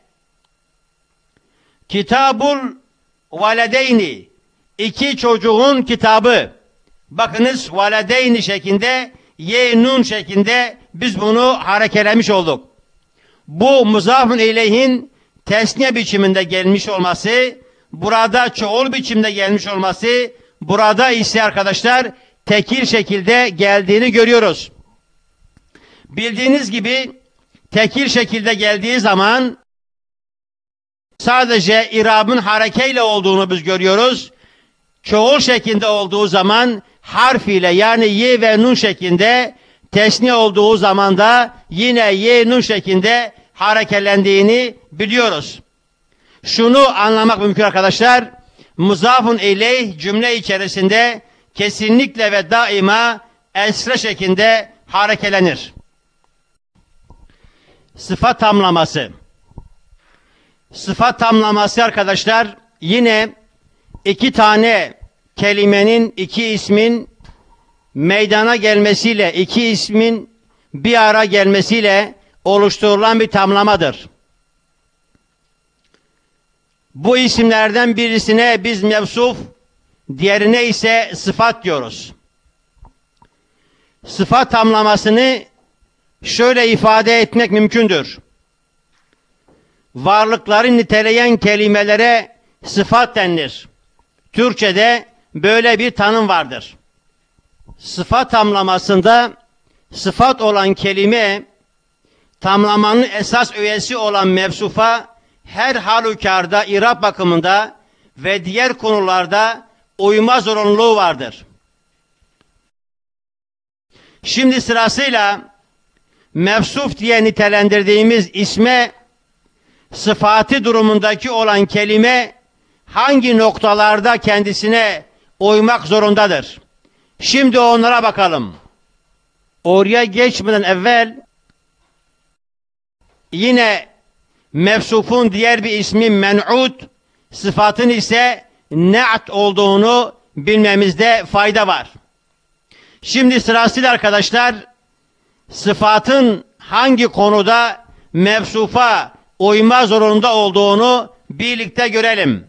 Kitabul valedeyni, iki çocuğun kitabı. Bakınız valedeyni şeklinde ye-nun şeklinde biz bunu harekelemiş olduk. Bu muzafun ileyhin tesniye biçiminde gelmiş olması, burada çoğul biçimde gelmiş olması, burada ise arkadaşlar tekil şekilde geldiğini görüyoruz. Bildiğiniz gibi tekil şekilde geldiği zaman sadece irabın harekeyle olduğunu biz görüyoruz. Çoğul şeklinde olduğu zaman harf ile yani ye ve nun şeklinde, tesniye olduğu zaman da yine ye nun şeklinde harekelendiğini biliyoruz. Şunu anlamak mümkün arkadaşlar. Muzafun ileyh cümle içerisinde kesinlikle ve daima esre şeklinde harekelenir. Sıfat tamlaması. Sıfat tamlaması arkadaşlar yine iki tane kelimenin, iki ismin meydana gelmesiyle, iki ismin bir ara gelmesiyle oluşturulan bir tamlamadır. Bu isimlerden birisine biz mevsuf, diğerine ise sıfat diyoruz. Sıfat tamlamasını şöyle ifade etmek mümkündür. Varlıkları niteleyen kelimelere sıfat denilir. Türkçe'de böyle bir tanım vardır. Sıfat tamlamasında sıfat olan kelime, tamlamanın esas öğesi olan mevsufa her halükarda irab bakımında ve diğer konularda uyma zorunluluğu vardır. Şimdi sırasıyla mevsuf diye nitelendirdiğimiz isme sıfatı durumundaki olan kelime hangi noktalarda kendisine uymak zorundadır? Şimdi onlara bakalım. Oraya geçmeden evvel yine mevsufun diğer bir ismi men'ud, sıfatın ise ne'at olduğunu bilmemizde fayda var. Şimdi sırasıyla arkadaşlar sıfatın hangi konuda mevsufa uyma zorunda olduğunu birlikte görelim.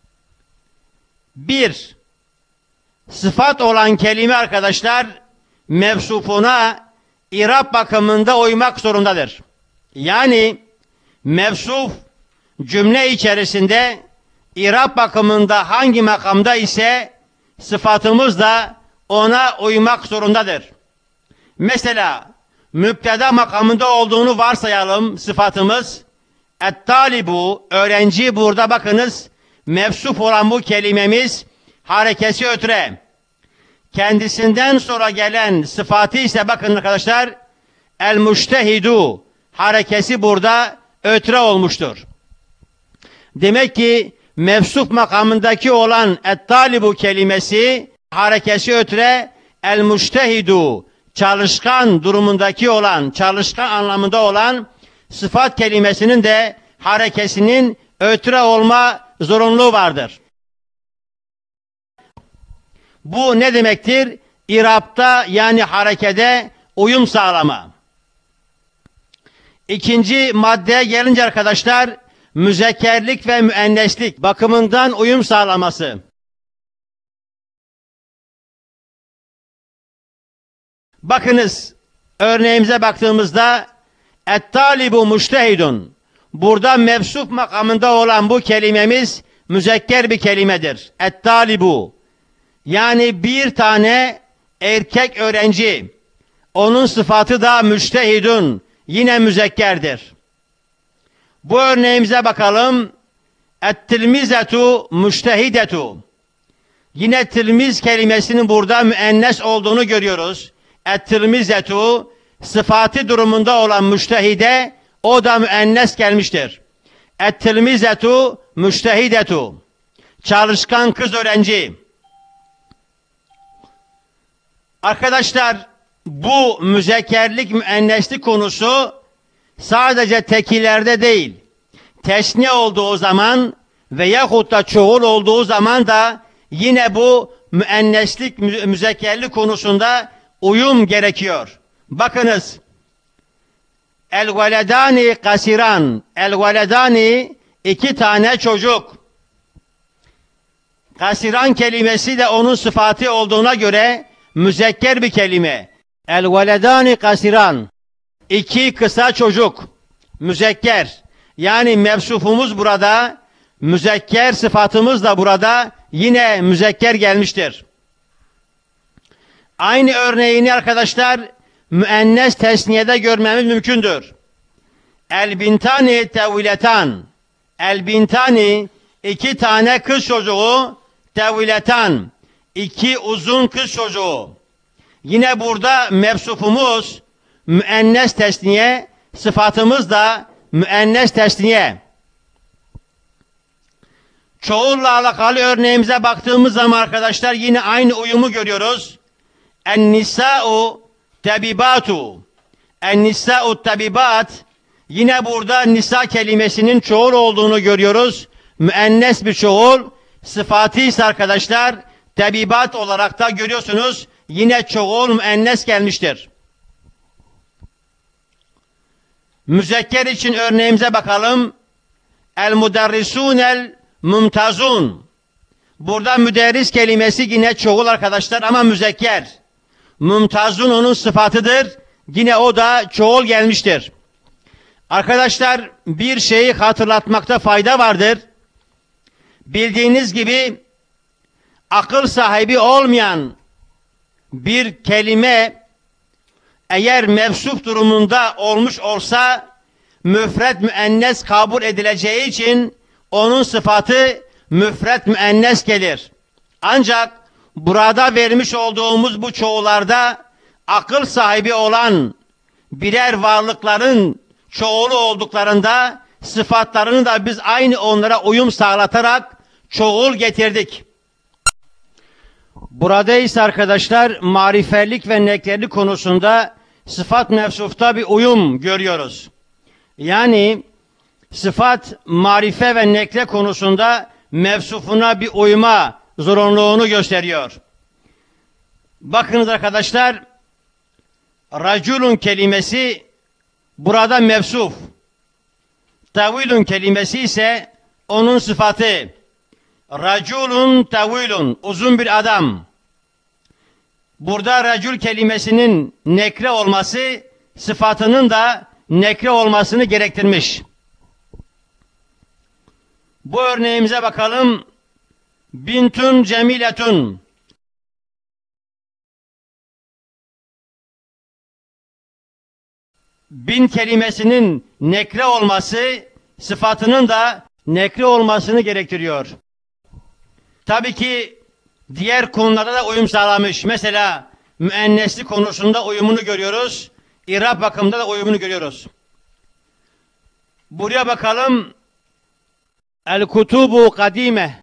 Bir, sıfat olan kelime arkadaşlar, mevsufuna irab bakımında uymak zorundadır. Yani mevsuf cümle içerisinde irab bakımında hangi makamda ise sıfatımız da ona uymak zorundadır. Mesela müpteda makamında olduğunu varsayalım sıfatımız. Et-talibu, öğrenci, burada bakınız mevsuf olan bu kelimemiz harekesi ötre. Kendisinden sonra gelen sıfatı ise bakın arkadaşlar, el-müştehidu, harekesi burada ötre olmuştur. Demek ki mevsuf makamındaki olan et-talibu kelimesi harekesi ötre, el-müştehidu, çalışkan durumundaki olan, çalışkan anlamında olan sıfat kelimesinin de harekesinin ötre olma zorunluluğu vardır. Bu ne demektir? İrapta yani harekede uyum sağlama. İkinci maddeye gelince arkadaşlar, müzekkerlik ve müenneslik bakımından uyum sağlaması. Bakınız, örneğimize baktığımızda et-talibu müştehidun. Burada mevsuf makamında olan bu kelimemiz müzekker bir kelimedir. Et-talibu. Yani bir tane erkek öğrenci. Onun sıfatı da müştehidun. Yine müzekkerdir. Bu örneğimize bakalım. Et-tilmizetu müştehidetu. Yine tilmiz kelimesinin burada müennes olduğunu görüyoruz. Et-tilmizetu, sıfatı durumunda olan müştehide, o da müennes gelmiştir. Et-tilmizetu müştehidetu. Çalışkan kız öğrenci. Arkadaşlar, bu müzekkerlik, müenneslik konusu sadece tekilerde değil, tesniye olduğu zaman veyahut da çoğul olduğu zaman da yine bu müenneslik, müzekkerlik konusunda uyum gerekiyor. Bakınız, el-veledani kasiran, el-veledani, iki tane çocuk. Kasiran kelimesi de onun sıfatı olduğuna göre müzekker bir kelime. El-veledani kasiran, iki kısa çocuk, müzekker. Yani mevsufumuz burada, müzekker sıfatımız da burada yine müzekker gelmiştir. Aynı örneğini arkadaşlar müennes tesniyede görmemiz mümkündür. El-bintani teviletan, el-bintani, iki tane kız çocuğu, teviletan, iki uzun kız çocuğu. Yine burada mevsufumuz müennes tesniye, sıfatımız da müennes tesniye. Çoğulla alakalı örneğimize baktığımız zaman arkadaşlar yine aynı uyumu görüyoruz. En-nisa'u tabibatu. En-nisa'u tabibat. Yine burada nisa kelimesinin çoğul olduğunu görüyoruz. Müennes bir çoğul. Sıfatı ise arkadaşlar tabibat olarak da görüyorsunuz. Yine çoğul müennes gelmiştir. Müzekker için örneğimize bakalım. El-muderrisunel mumtazun. Burada müderris kelimesi yine çoğul arkadaşlar ama müzekker. Mumtazun onun sıfatıdır. Yine o da çoğul gelmiştir. Arkadaşlar, bir şeyi hatırlatmakta fayda vardır. Bildiğiniz gibi akıl sahibi olmayan bir kelime eğer mevsuf durumunda olmuş olsa müfret müennes kabul edileceği için onun sıfatı müfret müennes gelir. Ancak burada vermiş olduğumuz bu çoğullarda akıl sahibi olan birer varlıkların çoğulu olduklarında sıfatlarını da biz aynı onlara uyum sağlatarak çoğul getirdik. Burada ise arkadaşlar marifelik ve neklerlik konusunda sıfat mevsufta bir uyum görüyoruz. Yani sıfat marife ve nekle konusunda mevsufuna bir uyma zorunluluğunu gösteriyor. Bakınız arkadaşlar, raculun kelimesi burada mevsuf. Tavilun kelimesi ise onun sıfatı. Raculun tavilun, uzun bir adam. Burada racul kelimesinin nekre olması, sıfatının da nekre olmasını gerektirmiş. Bu örneğimize bakalım. Bintun cemiletun. Bin kelimesinin nekre olması, sıfatının da nekre olmasını gerektiriyor. Tabii ki diğer konularda da uyum sağlamış. Mesela müennesli konusunda uyumunu görüyoruz. İrab bakımında da uyumunu görüyoruz. Buraya bakalım. El-kutubu kadime.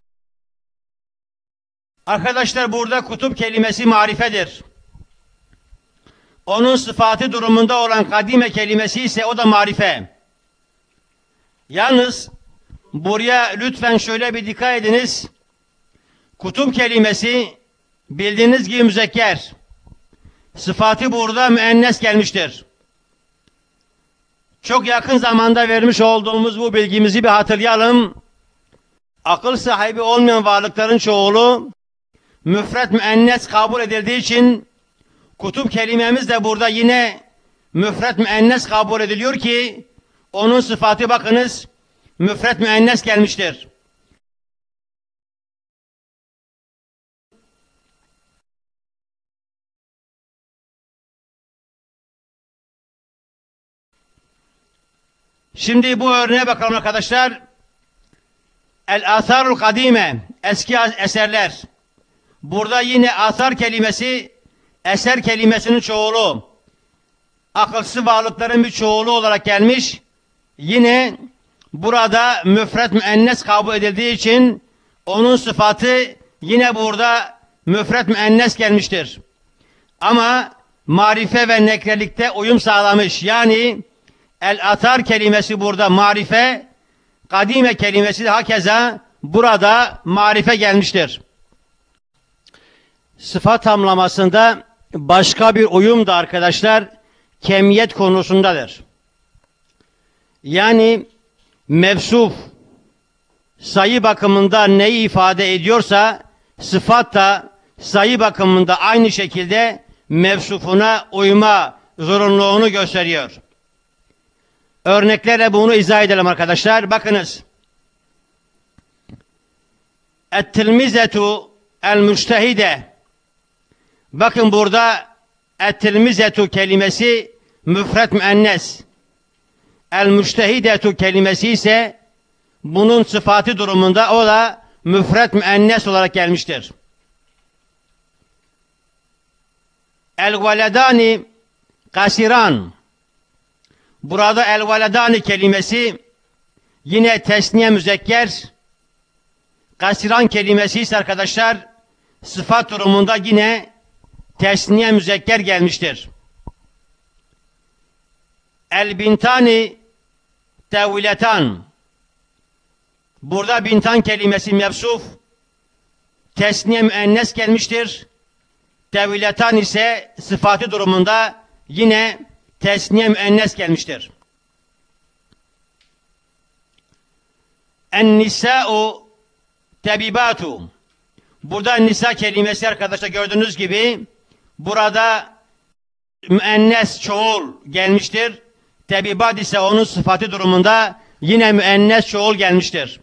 Arkadaşlar burada kutup kelimesi marifedir. Onun sıfatı durumunda olan kadime kelimesi ise o da marife. Yalnız buraya lütfen şöyle bir dikkat ediniz. Kutup kelimesi bildiğiniz gibi müzekker. Sıfatı burada müennes gelmiştir. Çok yakın zamanda vermiş olduğumuz bu bilgimizi bir hatırlayalım. Akıl sahibi olmayan varlıkların çoğulu müfret müennes kabul edildiği için kutup kelimemiz de burada yine müfret müennes kabul ediliyor ki onun sıfatı bakınız müfret müennes gelmiştir. Şimdi bu örneğe bakalım arkadaşlar. El-Atharul Kadime, eski eserler. Burada yine athar kelimesi, eser kelimesinin çoğulu. Akılsız varlıkların bir çoğulu olarak gelmiş. Yine burada müfret müennes kabul edildiği için onun sıfatı yine burada müfret müennes gelmiştir. Ama marife ve nekrelikte uyum sağlamış. Yani el-athar kelimesi burada marife, kadime kelimesi de hakeza burada marife gelmiştir. Sıfat tamlamasında başka bir uyum da arkadaşlar kemiyet konusundadır. Yani mevsuf sayı bakımında neyi ifade ediyorsa sıfat da sayı bakımında aynı şekilde mevsufuna uyma zorunluluğunu gösteriyor. Örneklerle bunu izah edelim arkadaşlar. Bakınız. Et-tilmizetu el-müştehide. Bakın burada et-tilmizetu kelimesi müfret müennes. El-müştehidetu kelimesi ise bunun sıfatı durumunda o da müfret müennes olarak gelmiştir. El-veledani kasiran. Burada el-veledani kelimesi yine tesniye müzekker. Kasiran kelimesi ise arkadaşlar sıfat durumunda yine tesniye müzekker gelmiştir. El-bintani teviletan. Burada bintan kelimesi mevsuf, tesniye müennes gelmiştir. Teviletan ise sıfatı durumunda yine tesniye müennes gelmiştir. En-nisa'u tebibatu. Burada nisa kelimesi arkadaşlar gördüğünüz gibi burada müennes çoğul gelmiştir. Tebibat ise onun sıfatı durumunda yine müennes çoğul gelmiştir.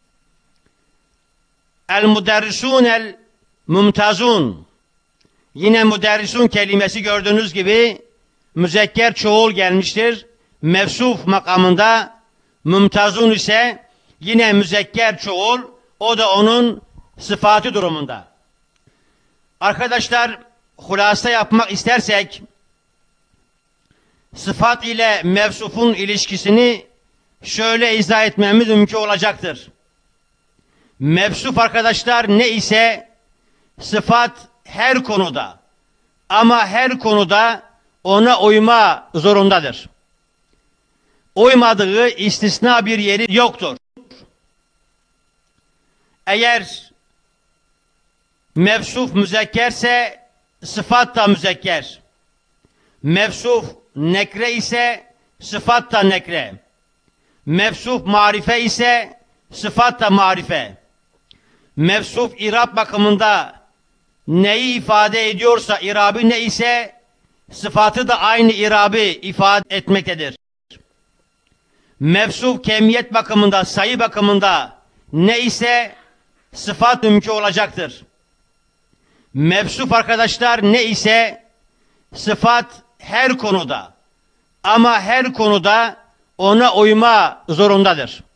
El-muderrisun el-mumtazun. Yine müderrisun kelimesi gördüğünüz gibi müzekker çoğul gelmiştir. Mevsuf makamında, mumtazun ise yine müzekker çoğul, o da onun sıfatı durumunda. Arkadaşlar hulasa yapmak istersek sıfat ile mevsufun ilişkisini şöyle izah etmemiz mümkün olacaktır. Mevsuf arkadaşlar ne ise sıfat her konuda ama her konuda ona uyma zorundadır. Uymadığı istisna bir yeri yoktur. Eğer mevsuf müzekkerse sıfat da müzekker. Mevsuf nekre ise sıfat da nekre. Mevsuf marife ise sıfat da marife. Mevsuf irab bakımında neyi ifade ediyorsa, irabı ne ise sıfatı da aynı irabı ifade etmektedir. Mevsuf kemiyet bakımında, sayı bakımında ne ise sıfat mümkün olacaktır. Mevsuf arkadaşlar ne ise sıfat her konuda, ama her konuda ona uyma zorundadır.